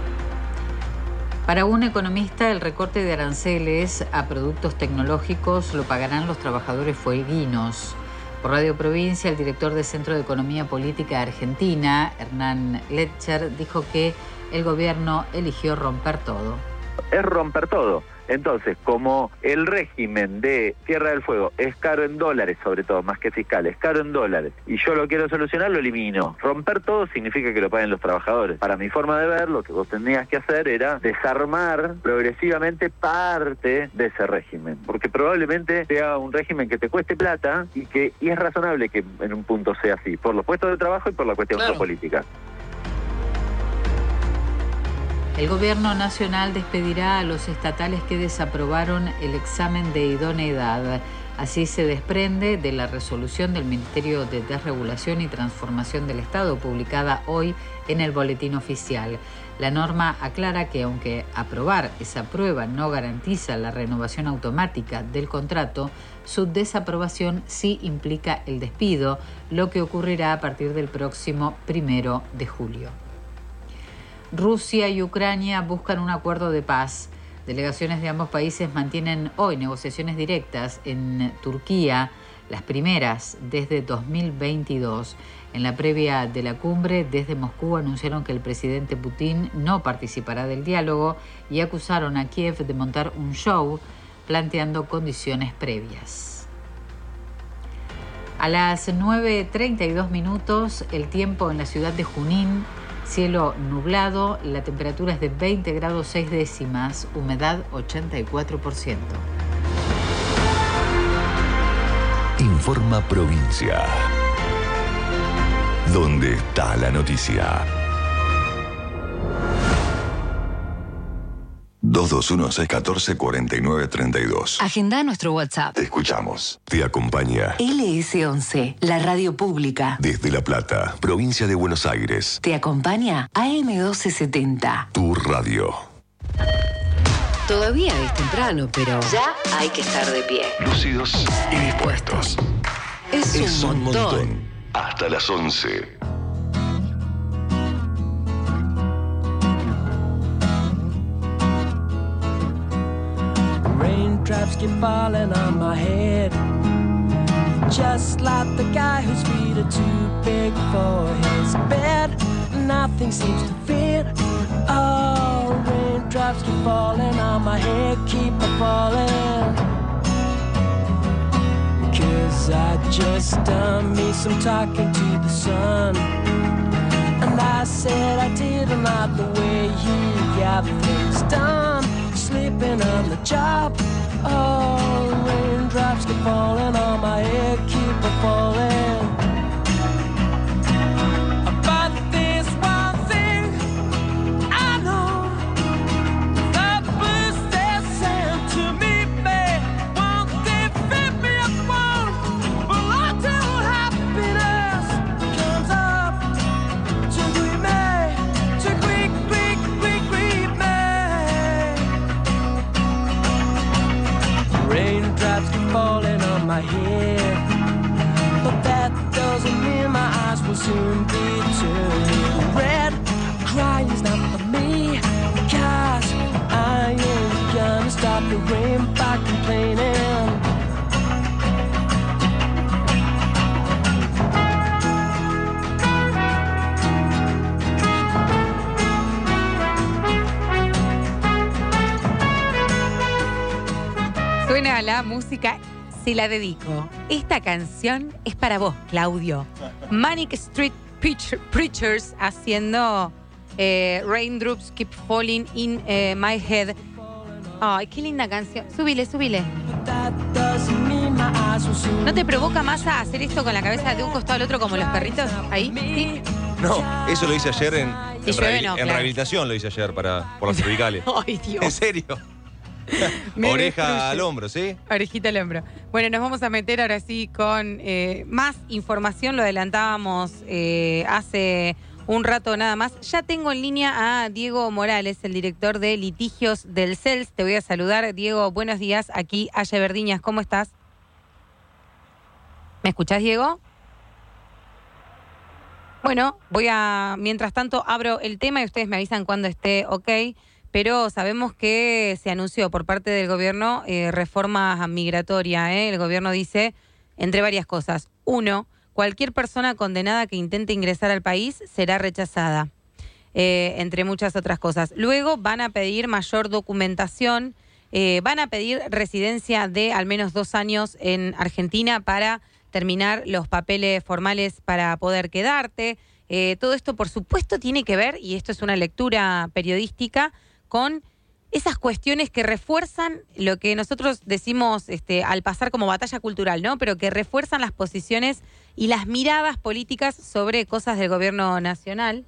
Para un economista, el recorte de aranceles a productos tecnológicos lo pagarán los trabajadores fueguinos. Por Radio Provincia, el director del Centro de Economía Política Argentina, Hernán Letcher, dijo que el gobierno eligió romper todo. Es romper todo. Entonces, como el régimen de Tierra del Fuego es caro en dólares, sobre todo, más que fiscal, es caro en dólares, y yo lo quiero solucionar, lo elimino. Romper todo significa que lo paguen los trabajadores. Para mi forma de ver, lo que vos tendrías que hacer era desarmar progresivamente parte de ese régimen, porque probablemente sea un régimen que te cueste plata y que y es razonable que en un punto sea así, por los puestos de trabajo y por la cuestión Claro. política. El gobierno nacional despedirá a los estatales que desaprobaron el examen de idoneidad. Así se desprende de la resolución del Ministerio de Desregulación y Transformación del Estado, publicada hoy en el Boletín Oficial. La norma aclara que aunque aprobar esa prueba no garantiza la renovación automática del contrato, su desaprobación sí implica el despido, lo que ocurrirá a partir del próximo primero de julio. Rusia y Ucrania buscan un acuerdo de paz. Delegaciones de ambos países mantienen hoy negociaciones directas en Turquía, las primeras desde dos mil veintidós. En la previa de la cumbre, desde Moscú anunciaron que el presidente Putin no participará del diálogo y acusaron a Kiev de montar un show planteando condiciones previas. A las nueve treinta y dos minutos, el tiempo en la ciudad de Junín. Cielo nublado, la temperatura es de veinte grados seis décimas, humedad ochenta y cuatro por ciento. Informa Provincia. ¿Dónde está la noticia? dos dos uno seis uno cuatro cuatro nueve tres dos. Agenda nuestro WhatsApp. Te escuchamos. Te acompaña L S once, la radio pública. desde La Plata, provincia de Buenos Aires. Te acompaña A M doce setenta. Tu radio. Todavía es temprano, pero ya hay que estar de pie. Lúcidos y dispuestos. Es, Es un montón. Hasta las once. Raindrops keep falling on my head, just like the guy whose feet are too big for his bed. Nothing seems to fit. Oh, raindrops keep falling on my head, keep a falling. Cause I just done me some talking to the sun, and I said I didn't like the way he got things done. Sleeping on the job. Oh, raindrops keep falling on my head, keep a falling. But there's one thing I know, the blues they send to me, babe, won't they fit me up one? But until happiness comes up to greet me, to greet, greet, greet, greet me. Raindrops keep falling on my head, but that doesn't mean my eyes will soon be turning red. Crying's not for me, cause I ain't gonna stop the rain by complaining. Suena la música, se la dedico. Esta canción es para vos, Claudio. Manic Street Preacher- Preachers haciendo Eh, Raindrops Keep Falling in eh, My Head. Ay, qué linda canción. Súbile, súbile. ¿No te provoca más a hacer esto con la cabeza de un costado al otro como los perritos? Ahí, sí. No, eso lo hice ayer en, Y en, llueve rehabil- no, en claro. rehabilitación, lo hice ayer para, por las cervicales. Ay, Dios. ¿En serio? Me Oreja destruye. al hombro, ¿sí? Orejita al hombro. Bueno, nos vamos a meter ahora sí con eh, más información. Lo adelantábamos eh, hace un rato nada más. Ya tengo en línea a Diego Morales, el director de litigios del C E L S. Te voy a saludar. Diego, buenos días. Aquí, Aya Verdiñas, ¿cómo estás? ¿Me escuchás, Diego? Bueno, voy a, mientras tanto, abro el tema y ustedes me avisan cuando esté ok. Pero sabemos que se anunció por parte del gobierno eh, reforma migratoria. ¿eh? El gobierno dice, entre varias cosas, uno, cualquier persona condenada que intente ingresar al país será rechazada, eh, entre muchas otras cosas. Luego van a pedir mayor documentación, eh, van a pedir residencia de al menos dos años en Argentina para terminar los papeles formales para poder quedarte. Eh, todo esto, por supuesto, tiene que ver, y esto es una lectura periodística, con esas cuestiones que refuerzan lo que nosotros decimos este, al pasar como batalla cultural, ¿no? Pero que refuerzan las posiciones y las miradas políticas sobre cosas del gobierno nacional.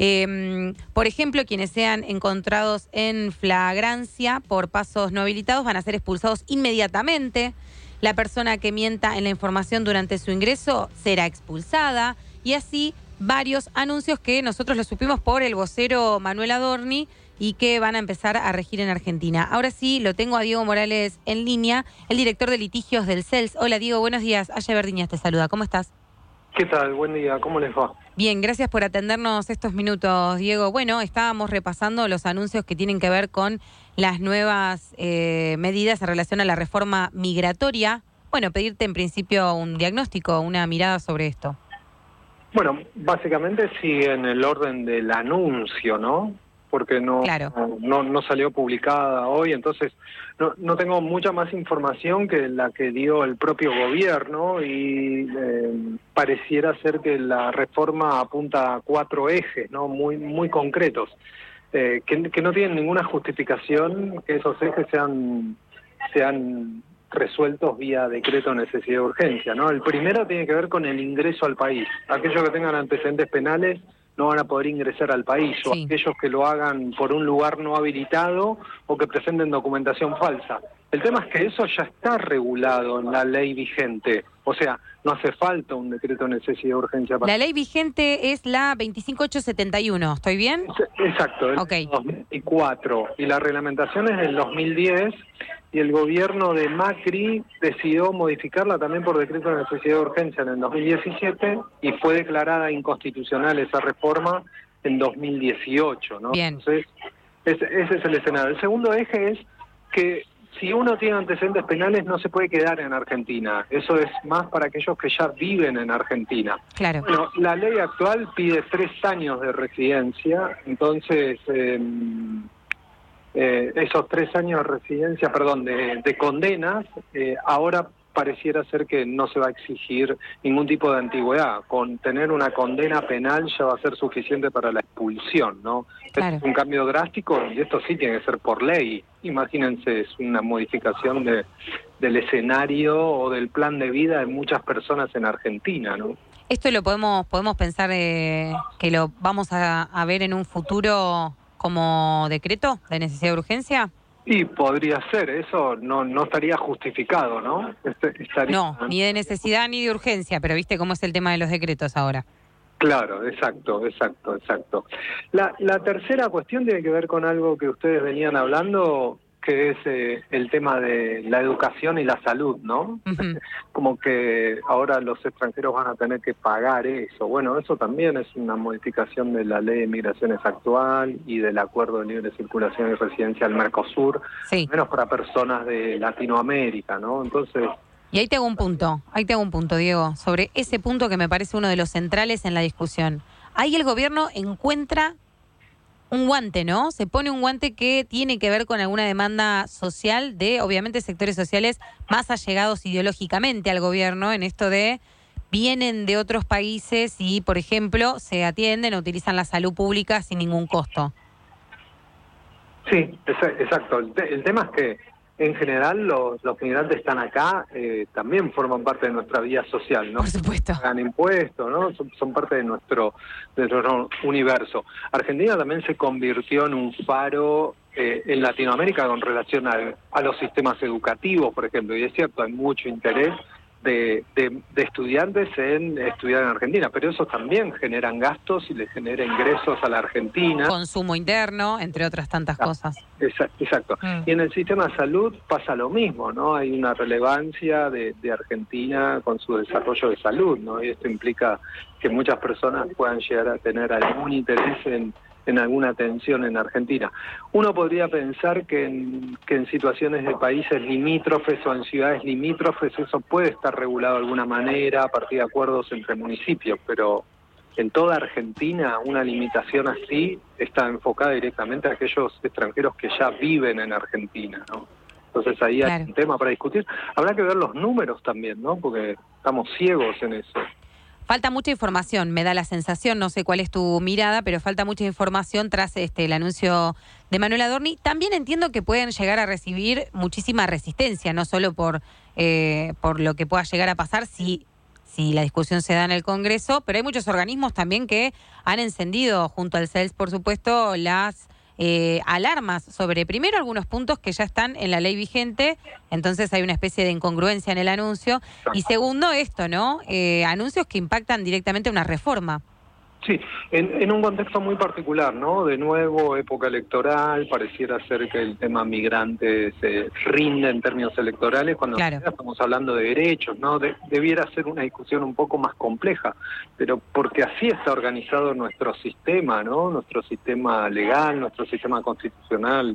Eh, por ejemplo, quienes sean encontrados en flagrancia por pasos no habilitados van a ser expulsados inmediatamente. La persona que mienta en la información durante su ingreso será expulsada. Y así varios anuncios que nosotros los supimos por el vocero Manuel Adorni y que van a empezar a regir en Argentina. Ahora sí, lo tengo a Diego Morales en línea, el director de litigios del C E L S. Hola, Diego, buenos días. Aya Verdiñas te saluda. ¿Cómo estás? ¿Qué tal? Buen día. ¿Cómo les va? Bien, gracias por atendernos estos minutos, Diego. Bueno, estábamos repasando los anuncios que tienen que ver con las nuevas eh, medidas en relación a la reforma migratoria. Bueno, pedirte en principio un diagnóstico, una mirada sobre esto. Bueno, básicamente sigue en el orden del anuncio, ¿no? Porque no, Claro. no, no salió publicada hoy, entonces no, no tengo mucha más información que la que dio el propio gobierno y eh, pareciera ser que la reforma apunta a cuatro ejes, ¿no? Muy, muy concretos, eh, que, que no tienen ninguna justificación que esos ejes sean, sean resueltos vía decreto de necesidad de urgencia, ¿no? El primero tiene que ver con el ingreso al país. Aquellos que tengan antecedentes penales no van a poder ingresar al país, o Sí. aquellos que lo hagan por un lugar no habilitado o que presenten documentación falsa. El tema es que eso ya está regulado en la ley vigente, o sea, no hace falta un decreto de necesidad de urgencia para... La ley vigente es la veinticinco mil ochocientos setenta y uno, ¿estoy bien? Exacto, el Ok. dos mil cuatro, y la reglamentación es del dos mil diez, y el gobierno de Macri decidió modificarla también por decreto de necesidad de urgencia en el dos mil diecisiete, y fue declarada inconstitucional esa reforma en dos mil dieciocho, ¿no? Bien. Entonces, ese, ese es el escenario. El segundo eje es que si uno tiene antecedentes penales no se puede quedar en Argentina. Eso es más para aquellos que ya viven en Argentina. Claro. Bueno, la ley actual pide tres años de residencia, entonces eh, eh, esos tres años de residencia, perdón, de, de condenas, eh, ahora pareciera ser que no se va a exigir ningún tipo de antigüedad. Con tener una condena penal ya va a ser suficiente para la expulsión, ¿no? Claro. Es un cambio drástico y esto sí tiene que ser por ley. Imagínense, es una modificación de, del escenario o del plan de vida de muchas personas en Argentina, ¿no? Esto lo podemos podemos pensar eh, que lo vamos a, a ver en un futuro como decreto de necesidad de urgencia. Y podría ser, eso no no estaría justificado, ¿no? Este- estaría- No, ni de necesidad ni de urgencia, pero viste cómo es el tema de los decretos ahora. Claro, exacto, exacto, exacto. La, la tercera cuestión tiene que ver con algo que ustedes venían hablando, que es eh, el tema de la educación y la salud, ¿no? Como que ahora los extranjeros van a tener que pagar eso. Bueno, eso también es una modificación de la ley de migraciones actual y del acuerdo de libre circulación y residencia del Mercosur, Sí. menos para personas de Latinoamérica, ¿no? Entonces, Y ahí te hago un punto, ahí te hago un punto, Diego, sobre ese punto que me parece uno de los centrales en la discusión. Ahí el gobierno encuentra un guante, ¿no? Se pone un guante que tiene que ver con alguna demanda social de, obviamente, sectores sociales más allegados ideológicamente al gobierno, en esto de vienen de otros países y, por ejemplo, se atienden o utilizan la salud pública sin ningún costo. Sí, exacto. El, te- el tema es que en general los, los migrantes están acá, eh, también forman parte de nuestra vida social, ¿no? Por supuesto. Pagan impuestos, ¿no? Son, son parte de nuestro, de nuestro universo. Argentina también se convirtió en un faro eh, en Latinoamérica con relación a, a los sistemas educativos, por ejemplo. Y es cierto, hay mucho interés de, de, de estudiantes en estudiar en Argentina, pero esos también generan gastos y le genera ingresos a la Argentina. Consumo interno, entre otras tantas Ah, cosas. exa- Exacto. Mm. Y en el sistema de salud pasa lo mismo, ¿no? Hay una relevancia de, de Argentina con su desarrollo de salud, ¿no? Y esto implica que muchas personas puedan llegar a tener algún interés en, en alguna atención en Argentina. Uno podría pensar que en, que en situaciones de países limítrofes o en ciudades limítrofes eso puede estar regulado de alguna manera a partir de acuerdos entre municipios, pero en toda Argentina una limitación así está enfocada directamente a aquellos extranjeros que ya viven en Argentina, ¿no? Entonces ahí Claro. hay un tema para discutir. Habrá que ver los números también, ¿no? Porque estamos ciegos en eso. Falta mucha información, me da la sensación, no sé cuál es tu mirada, pero falta mucha información tras este el anuncio de Manuel Adorni. También entiendo que pueden llegar a recibir muchísima resistencia, no solo por, eh, por lo que pueda llegar a pasar si, si la discusión se da en el Congreso, pero hay muchos organismos también que han encendido, junto al C E L S, por supuesto, las eh, alarmas sobre, primero, algunos puntos que ya están en la ley vigente, entonces hay una especie de incongruencia en el anuncio, y segundo, esto, ¿no? Eh, anuncios que impactan directamente una reforma. Sí, en, en un contexto muy particular, ¿no? De nuevo, época electoral, pareciera ser que el tema migrante se rinde en términos electorales, cuando Claro. en realidad estamos hablando de derechos, ¿no? De- debiera ser una discusión un poco más compleja, pero porque así está organizado nuestro sistema, ¿no? Nuestro sistema legal, nuestro sistema constitucional.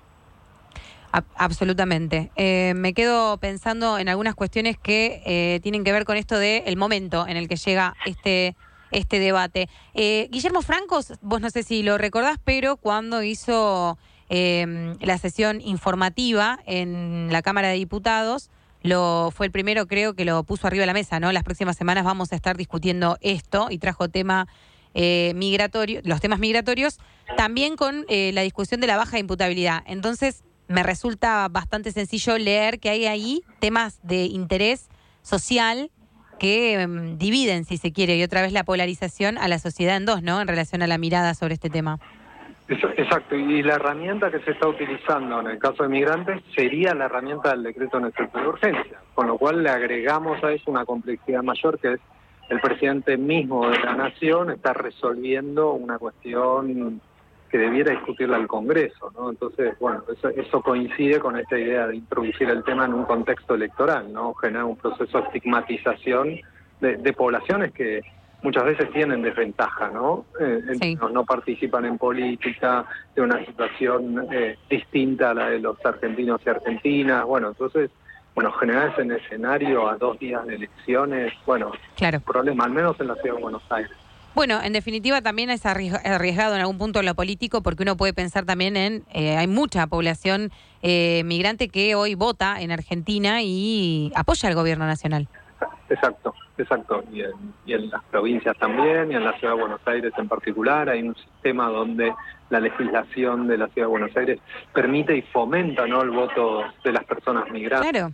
A- absolutamente. Eh, me quedo pensando en algunas cuestiones que eh, tienen que ver con esto del momento en el que llega este, este debate. Eh, Guillermo Francos, vos no sé si lo recordás, pero cuando hizo eh, la sesión informativa en la Cámara de Diputados, lo fue el primero, creo, que lo puso arriba de la mesa, ¿no? Las próximas semanas vamos a estar discutiendo esto y trajo tema eh, migratorio, los temas migratorios, también con eh, la discusión de la baja imputabilidad. Entonces, me resulta bastante sencillo leer que hay ahí temas de interés social que um, dividen, si se quiere, y otra vez la polarización a la sociedad en dos, ¿no? En relación a la mirada sobre este tema. Eso- Exacto, y la herramienta que se está utilizando en el caso de migrantes sería la herramienta del decreto de necesidad de urgencia, con lo cual le agregamos a eso una complejidad mayor, que es el presidente mismo de la Nación está resolviendo una cuestión que debiera discutirla el Congreso, ¿no? Entonces, bueno, eso, eso coincide con esta idea de introducir el tema en un contexto electoral, ¿no? Generar un proceso de estigmatización de, de poblaciones que muchas veces tienen desventaja, ¿no? Eh, en- no, no participan en política, de una situación eh, distinta a la de los argentinos y argentinas. Bueno, entonces, bueno, generar ese escenario a dos días de elecciones, bueno, Claro. problema, al menos en la ciudad de Buenos Aires. Bueno, en definitiva también es arries- arriesgado en algún punto en lo político, porque uno puede pensar también en, eh, hay mucha población eh, migrante que hoy vota en Argentina y apoya al gobierno nacional. Exacto, exacto. Y en, y en las provincias también, y en la ciudad de Buenos Aires en particular, hay un sistema donde la legislación de la ciudad de Buenos Aires permite y fomenta, ¿no?, el voto de las personas migrantes. Claro.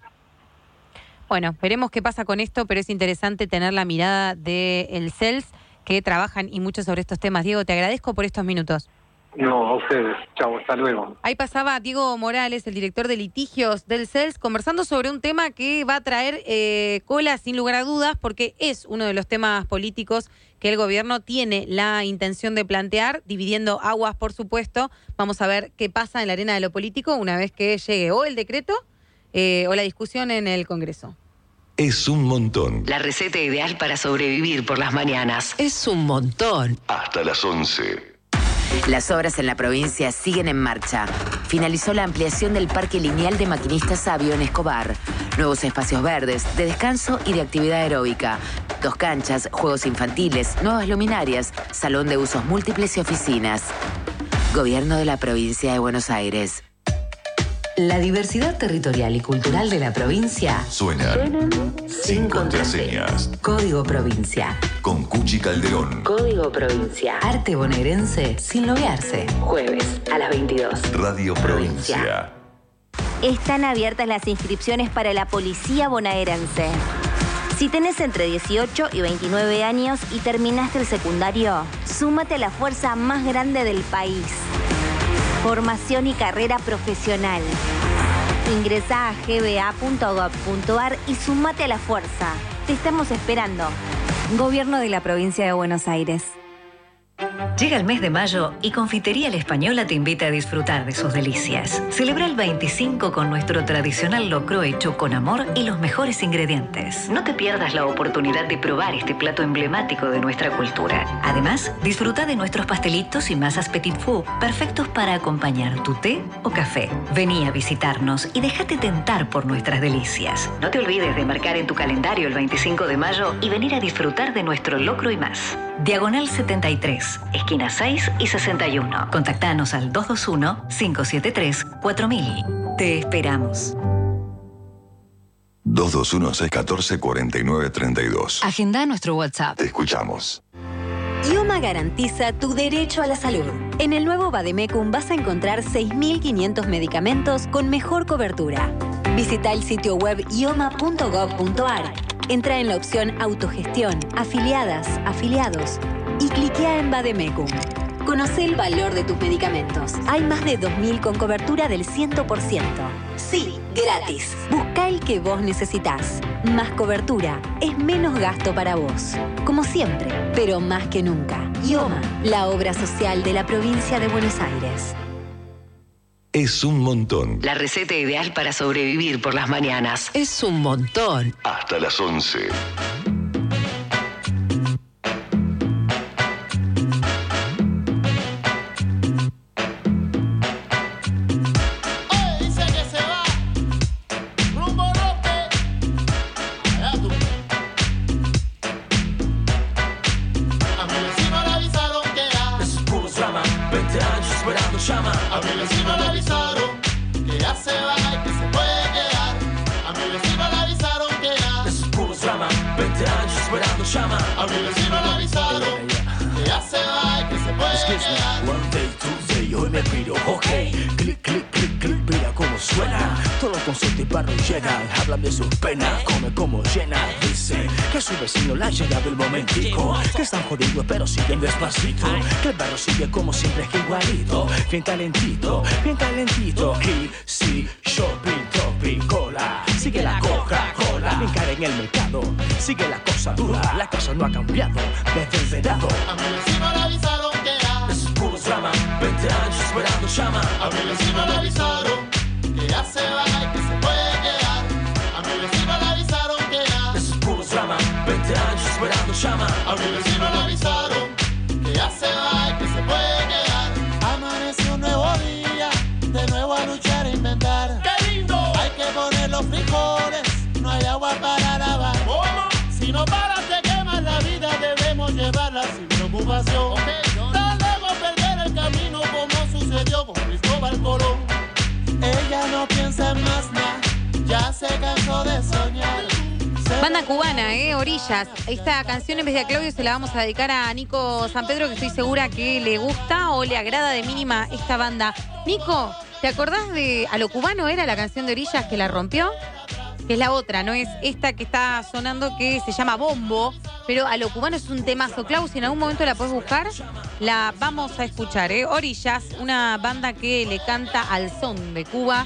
Bueno, veremos qué pasa con esto, pero es interesante tener la mirada del C E L S, que trabajan y mucho sobre estos temas. Diego, te agradezco por estos minutos. No, a ustedes. Chau, hasta luego. Ahí pasaba Diego Morales, el director de litigios del C E L S, conversando sobre un tema que va a traer eh, cola sin lugar a dudas, porque es uno de los temas políticos que el gobierno tiene la intención de plantear, dividiendo aguas, por supuesto. Vamos a ver qué pasa en la arena de lo político una vez que llegue o el decreto eh, o la discusión en el Congreso. Es un montón. La receta ideal para sobrevivir por las mañanas. Es un montón. Hasta las once. Las obras en la provincia siguen en marcha. Finalizó la ampliación del parque lineal de Maquinista Sabio en Escobar. Nuevos espacios verdes, de descanso y de actividad aeróbica. Dos canchas, juegos infantiles, nuevas luminarias, salón de usos múltiples y oficinas. Gobierno de la provincia de Buenos Aires. La diversidad territorial y cultural de la provincia Suena sin contraseñas. Código Provincia. Con Cuchi Calderón. Código Provincia. Arte bonaerense sin loguearse. Jueves a las veintidós. Radio Provincia. Están abiertas las inscripciones para la Policía Bonaerense. Si tenés entre dieciocho y veintinueve años y terminaste el secundario, súmate a la fuerza más grande del país. Formación y carrera profesional. Ingresa a g b a punto gov punto a r y sumate a la fuerza. Te estamos esperando. Gobierno de la Provincia de Buenos Aires. Llega el mes de mayo y Confitería La Española te invita a disfrutar de sus delicias. Celebra el veinticinco con nuestro tradicional locro hecho con amor y los mejores ingredientes. No te pierdas la oportunidad de probar este plato emblemático de nuestra cultura. Además, disfruta de nuestros pastelitos y masas petit four, perfectos para acompañar tu té o café. Vení a visitarnos y déjate tentar por nuestras delicias. No te olvides de marcar en tu calendario el veinticinco de mayo y venir a disfrutar de nuestro locro y más. Diagonal setenta y tres, esquina seis y sesenta y uno. Contactanos al dos dos uno, cinco siete tres, cuatro mil. Te esperamos. dos dos uno, seis uno cuatro, cuatro nueve tres dos. Agenda nuestro WhatsApp. Te escuchamos. IOMA garantiza tu derecho a la salud. En el nuevo Vademecum vas a encontrar seis mil quinientos medicamentos con mejor cobertura. Visita el sitio web ioma punto gov punto a r. Entra en la opción Autogestión, Afiliadas, Afiliados y cliquea en Vademecum. Conoce el valor de tus medicamentos. Hay más de dos mil con cobertura del cien por ciento. Sí, gratis. Busca el que vos necesitas. Más cobertura es menos gasto para vos. Como siempre, pero más que nunca. IOMA, la obra social de la provincia de Buenos Aires. Es un montón. La receta ideal para sobrevivir por las mañanas. Es un montón. Hasta las once. A mi vecino le avisaron que ya se va y que se puede quedar. A mi vecino le avisaron que ya es puro drama, veinte años esperando llama. A mi vecino le avisaron que ya se va y que se puede quedar. One day, Tuesday, hoy me pido, ok. Clic, clic, clic, clic, mira cómo suena. Todo con su barro llegan, hablan de sus penas, come como llena. Dice que a su vecino le ha llegado el momentico, que están jodidos pero siguen despacito. Que el barro sigue como siempre, es que igualito. Bien calentito, bien calentito. Y sí, shopping, topping, cola. Sigue la Coca-Cola. Bien cara en el mercado, sigue la cosa dura. La cosa no ha cambiado desde el verano. A mi vecino le avisaron que ya es puro drama, veinte años esperando llama. A mi vecino le avisaron que ya se va y que se puede quedar. A mi vecino le avisaron que ya es puro drama, veinte años esperando llama. A mi vecino le avisaron que ya se va y que se puede quedar. Amanece un nuevo día, de nuevo a luchar e inventar. ¡Qué lindo! Hay que poner los frijoles, no hay agua para lavar. ¿Cómo? Si no paras de quemar la vida, debemos llevarla sin preocupación. Okay, no. Debemos perder el camino como sucedió con Cristóbal Colón. Ella no piensa en más nada, ya se cansó de soñar. Se Banda cubana, ¿eh? Orillas. Esta canción en vez de a Claudio se la vamos a dedicar a Nico San Pedro, que estoy segura que le gusta o le agrada de mínima esta banda. Nico, ¿te acordás de A lo cubano era la canción de Orillas que la rompió? Que es la otra, no es esta que está sonando que se llama Bombo, pero A lo cubano es un temazo. Clau, si en algún momento la puedes buscar, la vamos a escuchar, ¿eh? Orillas, una banda que le canta al son de Cuba,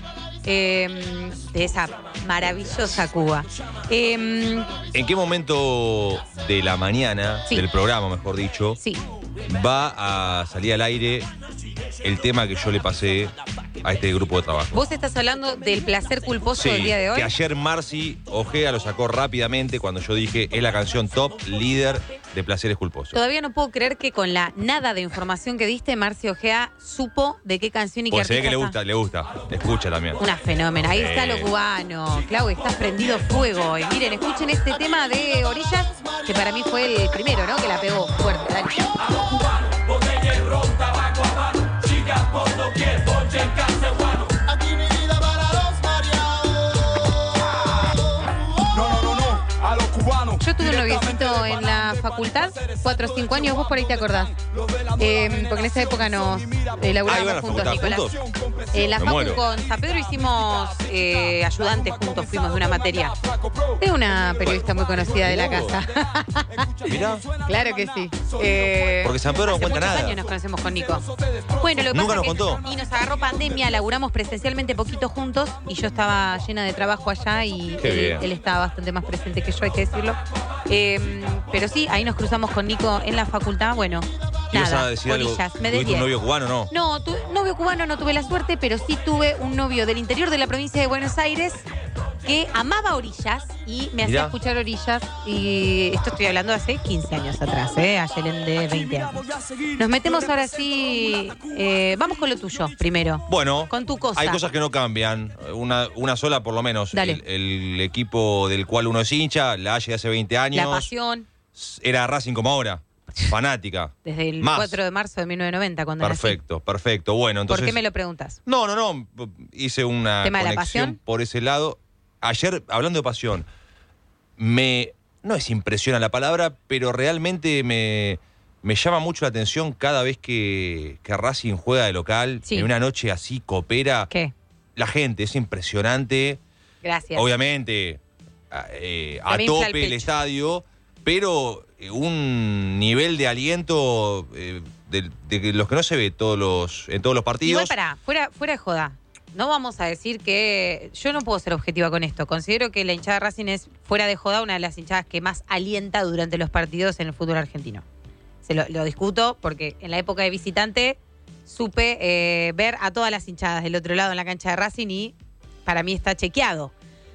eh, de esa maravillosa Cuba. Eh, ¿En qué momento de la mañana, Sí. del programa, mejor dicho, sí. va a salir al aire el tema que yo le pasé a este grupo de trabajo? Vos estás hablando del placer culposo Sí, del día de hoy. que ayer Marci Ojea lo sacó rápidamente cuando yo dije es la canción top líder de Placeres Culposos. Todavía no puedo creer que con la nada de información que diste, Marcio Ojea supo de qué canción y qué Pues se ve artista que le está. gusta, le gusta, te escucha también. Una fenómena. Ahí está lo Sí. cubano. Clau, estás prendido fuego. Y miren, escuchen este tema de Orillas, que para mí fue el primero, ¿no? Que la pegó fuerte. Dale. Aquí mi vida para yo tuve un noviecito en la facultad, cuatro o cinco años, vos por ahí te acordás. Eh, porque en esa época nos eh, laburábamos Ah, juntos, ¿iban a la Nicolás. facultad juntos? En la Me facu muero. con San Pedro hicimos eh, ayudantes juntos, fuimos de una materia. De una periodista muy conocida de la casa. Mirá. Claro que sí. Eh, Porque San Pedro no hace cuenta muchos nada. años nos conocemos con Nico. Bueno, lo que Nunca pasa nos es que contó. y nos agarró pandemia, laburamos presencialmente poquito juntos y yo estaba llena de trabajo allá y Qué él, bien. él estaba bastante más presente que yo, hay que decirlo. Eh, pero sí, ahí nos cruzamos con Nico en la facultad. Bueno, ¿Ibas nada, a decir algo? orillas, me ¿Tuviste desvié. un novio cubano no? No, tu, novio cubano no tuve la suerte, pero sí tuve un novio del interior de la provincia de Buenos Aires que amaba Orillas y me hacía Mirá. escuchar Orillas. Y esto estoy hablando de hace quince años atrás, ¿eh? A Yelén de veinte años. Nos metemos ahora sí. eh, vamos con lo tuyo primero. Bueno, Con tu cosa. hay cosas que no cambian. Una, una sola por lo menos. Dale. El, el equipo del cual uno es hincha, la H de hace veinte años. La pasión, Era Racing como ahora. Fanática. desde el Más. cuatro de marzo de mil novecientos noventa, cuando nací. Perfecto, perfecto. Bueno, entonces. ¿Por qué me lo preguntas? No, no, no. Hice una ¿Tema de la conexión pasión? por ese lado. Ayer, hablando de pasión, me. No es impresiona la palabra, pero realmente me, me llama mucho la atención cada vez que, que Racing juega de local, Sí. en una noche así coopera. ¿Qué? La gente, es impresionante. Gracias. Obviamente, a, eh, A a mí infla el tope el pecho. estadio, pero eh, un nivel de aliento eh, de, de los que no se ve todos los, en todos los partidos. Igual para, fuera, fuera de joda. No vamos a decir que. Yo no puedo ser objetiva con esto. Considero que la hinchada de Racing es, fuera de joda, una de las hinchadas que más alienta durante los partidos en el fútbol argentino. Se lo, lo discuto porque en la época de visitante supe eh, ver a todas las hinchadas del otro lado en la cancha de Racing y para mí está chequeado.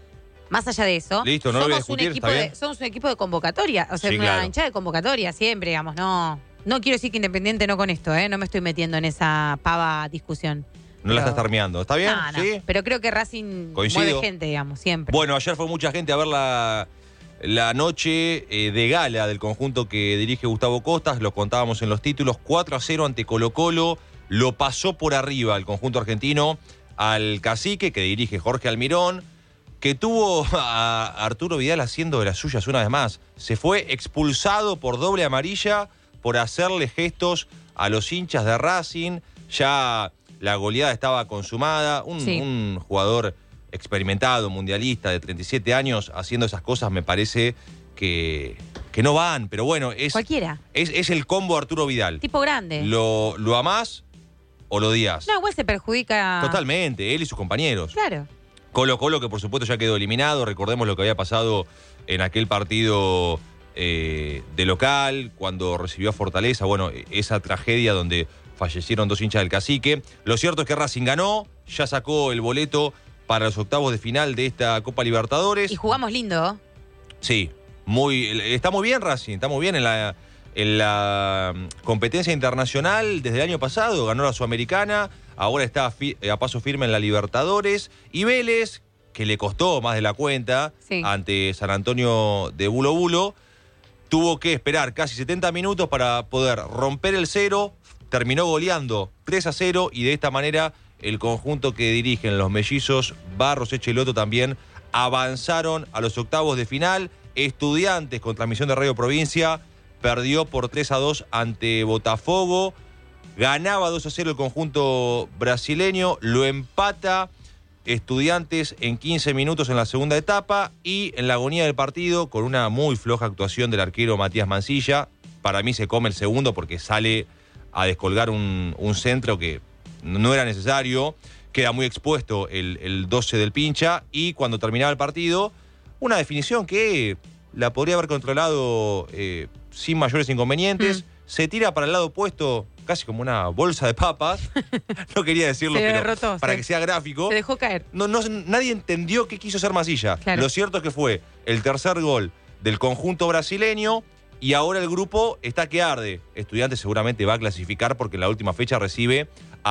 Más allá de eso, Listo, no lo voy a somos, un discutir, equipo está de, bien. somos un equipo de convocatoria. O sea, Sí, una claro. hinchada de convocatoria siempre, digamos. No, no quiero decir que Independiente no con esto, ¿eh? No me estoy metiendo en esa pava discusión. No la Pero- estás tarmeando. ¿Está bien? No, no. ¿Sí? Pero creo que Racing Coincido. mueve gente, digamos, siempre. Bueno, ayer fue mucha gente a ver la, la noche eh, de gala del conjunto que dirige Gustavo Costas. Lo contábamos en los títulos. cuatro a cero ante Colo Colo. Lo pasó por arriba el conjunto argentino al Cacique, que dirige Jorge Almirón, que tuvo a Arturo Vidal haciendo de las suyas una vez más. Se fue expulsado por doble amarilla por hacerle gestos a los hinchas de Racing. Ya la goleada estaba consumada. Un, Sí. un jugador experimentado, mundialista, de treinta y siete años, haciendo esas cosas me parece que, que no van. Pero bueno, es, Cualquiera. es, es el combo Arturo Vidal. Tipo grande. ¿Lo, lo amás o lo odias? No, igual se perjudica. Totalmente, él y sus compañeros. Claro. Colo Colo, que por supuesto ya quedó eliminado. Recordemos lo que había pasado en aquel partido eh, de local, cuando recibió a Fortaleza. Bueno, esa tragedia donde fallecieron dos hinchas del Cacique. Lo cierto es que Racing ganó, ya sacó el boleto para los octavos de final de esta Copa Libertadores. Y jugamos lindo. Sí, muy, está muy bien Racing, está muy bien en la, en la mm, competencia internacional desde el año pasado. Ganó la Sudamericana, ahora está fi- a paso firme en la Libertadores. Y Vélez, que le costó más de la cuenta Sí. ante San Antonio de Bulo Bulo, tuvo que esperar casi setenta minutos para poder romper el cero. Terminó goleando tres a cero y de esta manera el conjunto que dirigen los mellizos Barros Echeloto también avanzaron a los octavos de final. Estudiantes, con transmisión de Radio Provincia, perdió por tres a dos ante Botafogo. Ganaba dos a cero el conjunto brasileño, lo empata Estudiantes en quince minutos en la segunda etapa y en la agonía del partido, con una muy floja actuación del arquero Matías Mancilla. Para mí se come el segundo porque sale a descolgar un, un centro que no era necesario. Queda muy expuesto el, el doce del pincha y cuando terminaba el partido, una definición que la podría haber controlado eh, sin mayores inconvenientes. Mm. Se tira para el lado opuesto, casi como una bolsa de papas. No quería decirlo, Se pero derrotó, para se- que sea gráfico. Se dejó caer. No, no, nadie entendió qué quiso hacer Masilla. Claro. Lo cierto es que fue el tercer gol del conjunto brasileño y ahora el grupo está que arde. Estudiantes seguramente va a clasificar porque en la última fecha recibe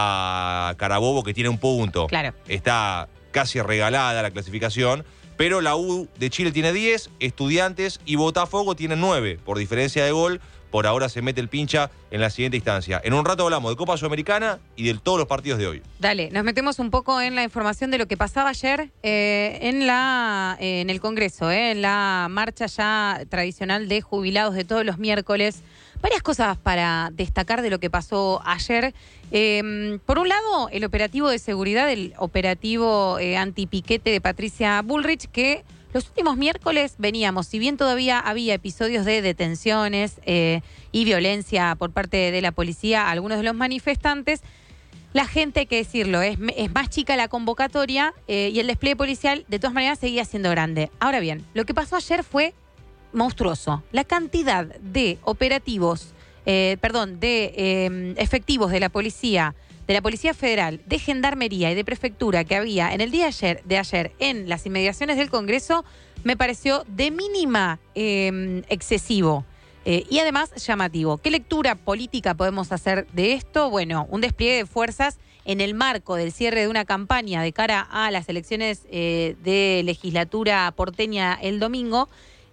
a Carabobo, que tiene un punto. Claro. Está casi regalada la clasificación, pero la U de Chile tiene diez, Estudiantes y Botafogo tienen nueve, por diferencia de gol, por ahora se mete el pincha en la siguiente instancia. En un rato hablamos de Copa Sudamericana y de todos los partidos de hoy. Dale, nos metemos un poco en la información de lo que pasaba ayer eh, en, la, eh, en el Congreso, eh, en la marcha ya tradicional de jubilados de todos los miércoles. Varias cosas para destacar de lo que pasó ayer. Eh, por un lado, el operativo de seguridad, el operativo eh, antipiquete de Patricia Bullrich, que los últimos miércoles veníamos, si bien todavía había episodios de detenciones eh, y violencia por parte de la policía a algunos de los manifestantes, la gente, hay que decirlo, es, es más chica la convocatoria eh, y el despliegue policial de todas maneras seguía siendo grande. Ahora bien, lo que pasó ayer fue monstruoso. La cantidad de operativos, eh, perdón, de eh, efectivos de la policía, de la Policía Federal, de Gendarmería y de Prefectura que había en el día de ayer, de ayer en las inmediaciones del Congreso, me pareció de mínima eh, excesivo eh, y además llamativo. ¿Qué lectura política podemos hacer de esto? Bueno, un despliegue de fuerzas en el marco del cierre de una campaña de cara a las elecciones eh, de legislatura porteña el domingo,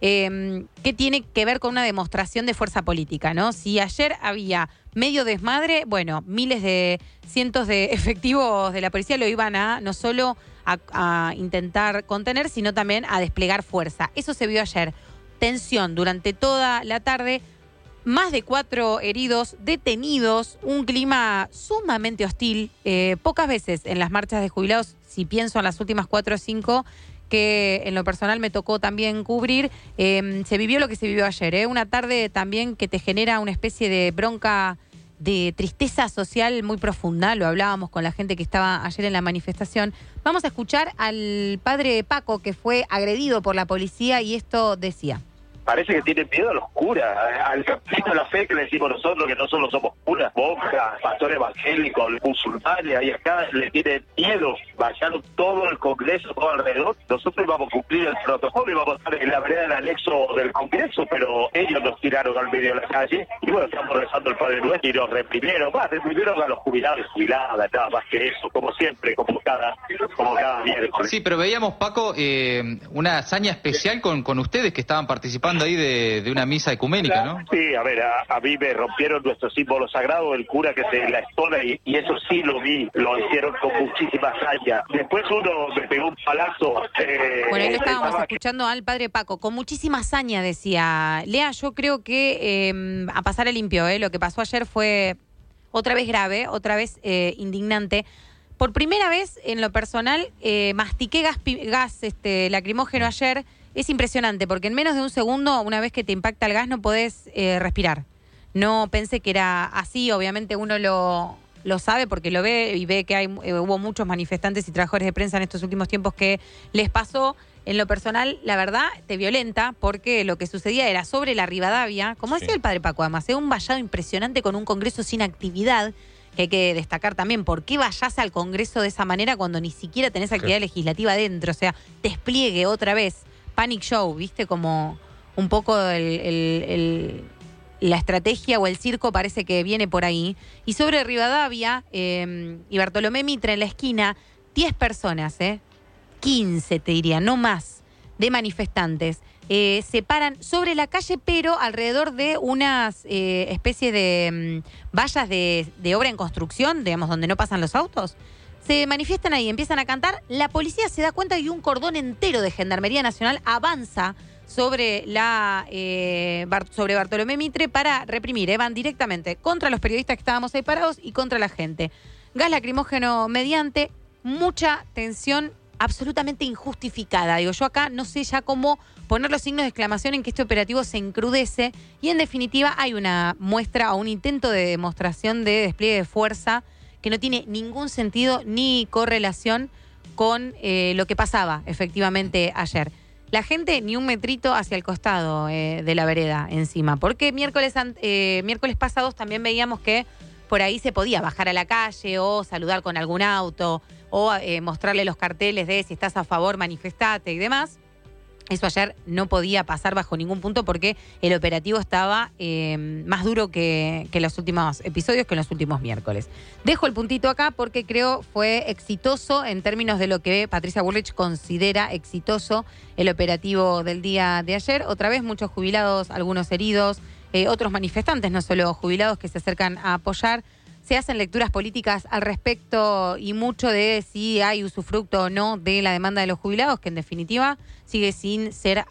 Eh, que tiene que ver con una demostración de fuerza política, ¿no? Si ayer había medio desmadre, bueno, miles de, cientos de efectivos de la policía lo iban a no solo a, a intentar contener, sino también a desplegar fuerza. Eso se vio ayer. Tensión durante toda la tarde, más de cuatro heridos, detenidos, un clima sumamente hostil. Eh, pocas veces en las marchas de jubilados, si pienso en las últimas cuatro o cinco, que en lo personal me tocó también cubrir, eh, se vivió lo que se vivió ayer, ¿eh? Una tarde también que te genera una especie de bronca, de tristeza social muy profunda, lo hablábamos con la gente que estaba ayer en la manifestación. Vamos a escuchar al padre Paco, que fue agredido por la policía, y esto decía. Parece que tienen miedo a los curas, al campito de la fe que le decimos nosotros, que no solo somos curas, monjas, pastores evangélicos, musulmanes, ahí acá le tienen miedo. Vayaron todo el Congreso, todo alrededor. Nosotros íbamos a cumplir el protocolo, íbamos a estar en la vereda del anexo del Congreso, pero ellos nos tiraron al medio de la calle y bueno, estamos rezando el Padre Nuestro y nos reprimieron, más, reprimieron a los jubilados y jubiladas, nada más que eso, como siempre, como cada, como cada miércoles. Sí, pero veíamos, Paco, eh, una hazaña especial con, con ustedes que estaban participando ahí de, de una misa ecuménica, ¿no? Sí, a ver, a, a mí me rompieron nuestro símbolo sagrado, el cura que se la expone, y, y eso sí lo vi, lo hicieron con muchísima hazaña. Después uno me pegó un palazo. Eh, bueno, ahí lo estábamos escuchando al padre Paco, con muchísima hazaña decía. Lea, yo creo que eh, a pasar a limpio, eh, lo que pasó ayer fue otra vez grave, otra vez eh, indignante. Por primera vez, en lo personal, eh, mastiqué gas, gas este, lacrimógeno ayer. Es impresionante, porque en menos de un segundo, una vez que te impacta el gas, no podés eh, respirar. No pensé que era así, obviamente uno lo, lo sabe porque lo ve y ve que hay eh, hubo muchos manifestantes y trabajadores de prensa en estos últimos tiempos que les pasó. En lo personal, la verdad, te violenta, porque lo que sucedía era sobre la Rivadavia, como decía sí. el padre Paco, además, un vallado impresionante con un Congreso sin actividad, que hay que destacar también, ¿por qué vayas al Congreso de esa manera cuando ni siquiera tenés actividad sí. legislativa adentro? O sea, despliegue otra vez. Panic show, ¿viste? Como un poco el, el, el, la estrategia o el circo parece que viene por ahí. Y sobre Rivadavia eh, y Bartolomé Mitre en la esquina, diez personas, ¿eh? quince te diría, no más, de manifestantes. Eh, se paran sobre la calle, pero alrededor de unas eh, especies de um, vallas de, de obra en construcción, digamos, donde no pasan los autos. Se manifiestan ahí, empiezan a cantar. La policía se da cuenta y un cordón entero de Gendarmería Nacional avanza sobre la eh, Bar- sobre Bartolomé Mitre para reprimir. Eh, van directamente contra los periodistas que estábamos ahí parados y contra la gente. Gas lacrimógeno mediante, mucha tensión absolutamente injustificada. Digo, yo acá no sé ya cómo poner los signos de exclamación en que este operativo se encrudece y en definitiva hay una muestra o un intento de demostración de despliegue de fuerza que no tiene ningún sentido ni correlación con eh, lo que pasaba efectivamente ayer. La gente ni un metrito hacia el costado eh, de la vereda encima, porque miércoles, eh, miércoles pasados también veíamos que por ahí se podía bajar a la calle o saludar con algún auto o eh, mostrarle los carteles de si estás a favor, manifestate y demás. Eso ayer no podía pasar bajo ningún punto porque el operativo estaba eh, más duro que, que los últimos episodios, que en los últimos miércoles. Dejo el puntito acá porque creo fue exitoso en términos de lo que Patricia Bullrich considera exitoso el operativo del día de ayer. Otra vez muchos jubilados, algunos heridos, eh, otros manifestantes, no solo jubilados que se acercan a apoyar. Se hacen lecturas políticas al respecto y mucho de si hay usufructo o no de la demanda de los jubilados, que en definitiva sigue sin ser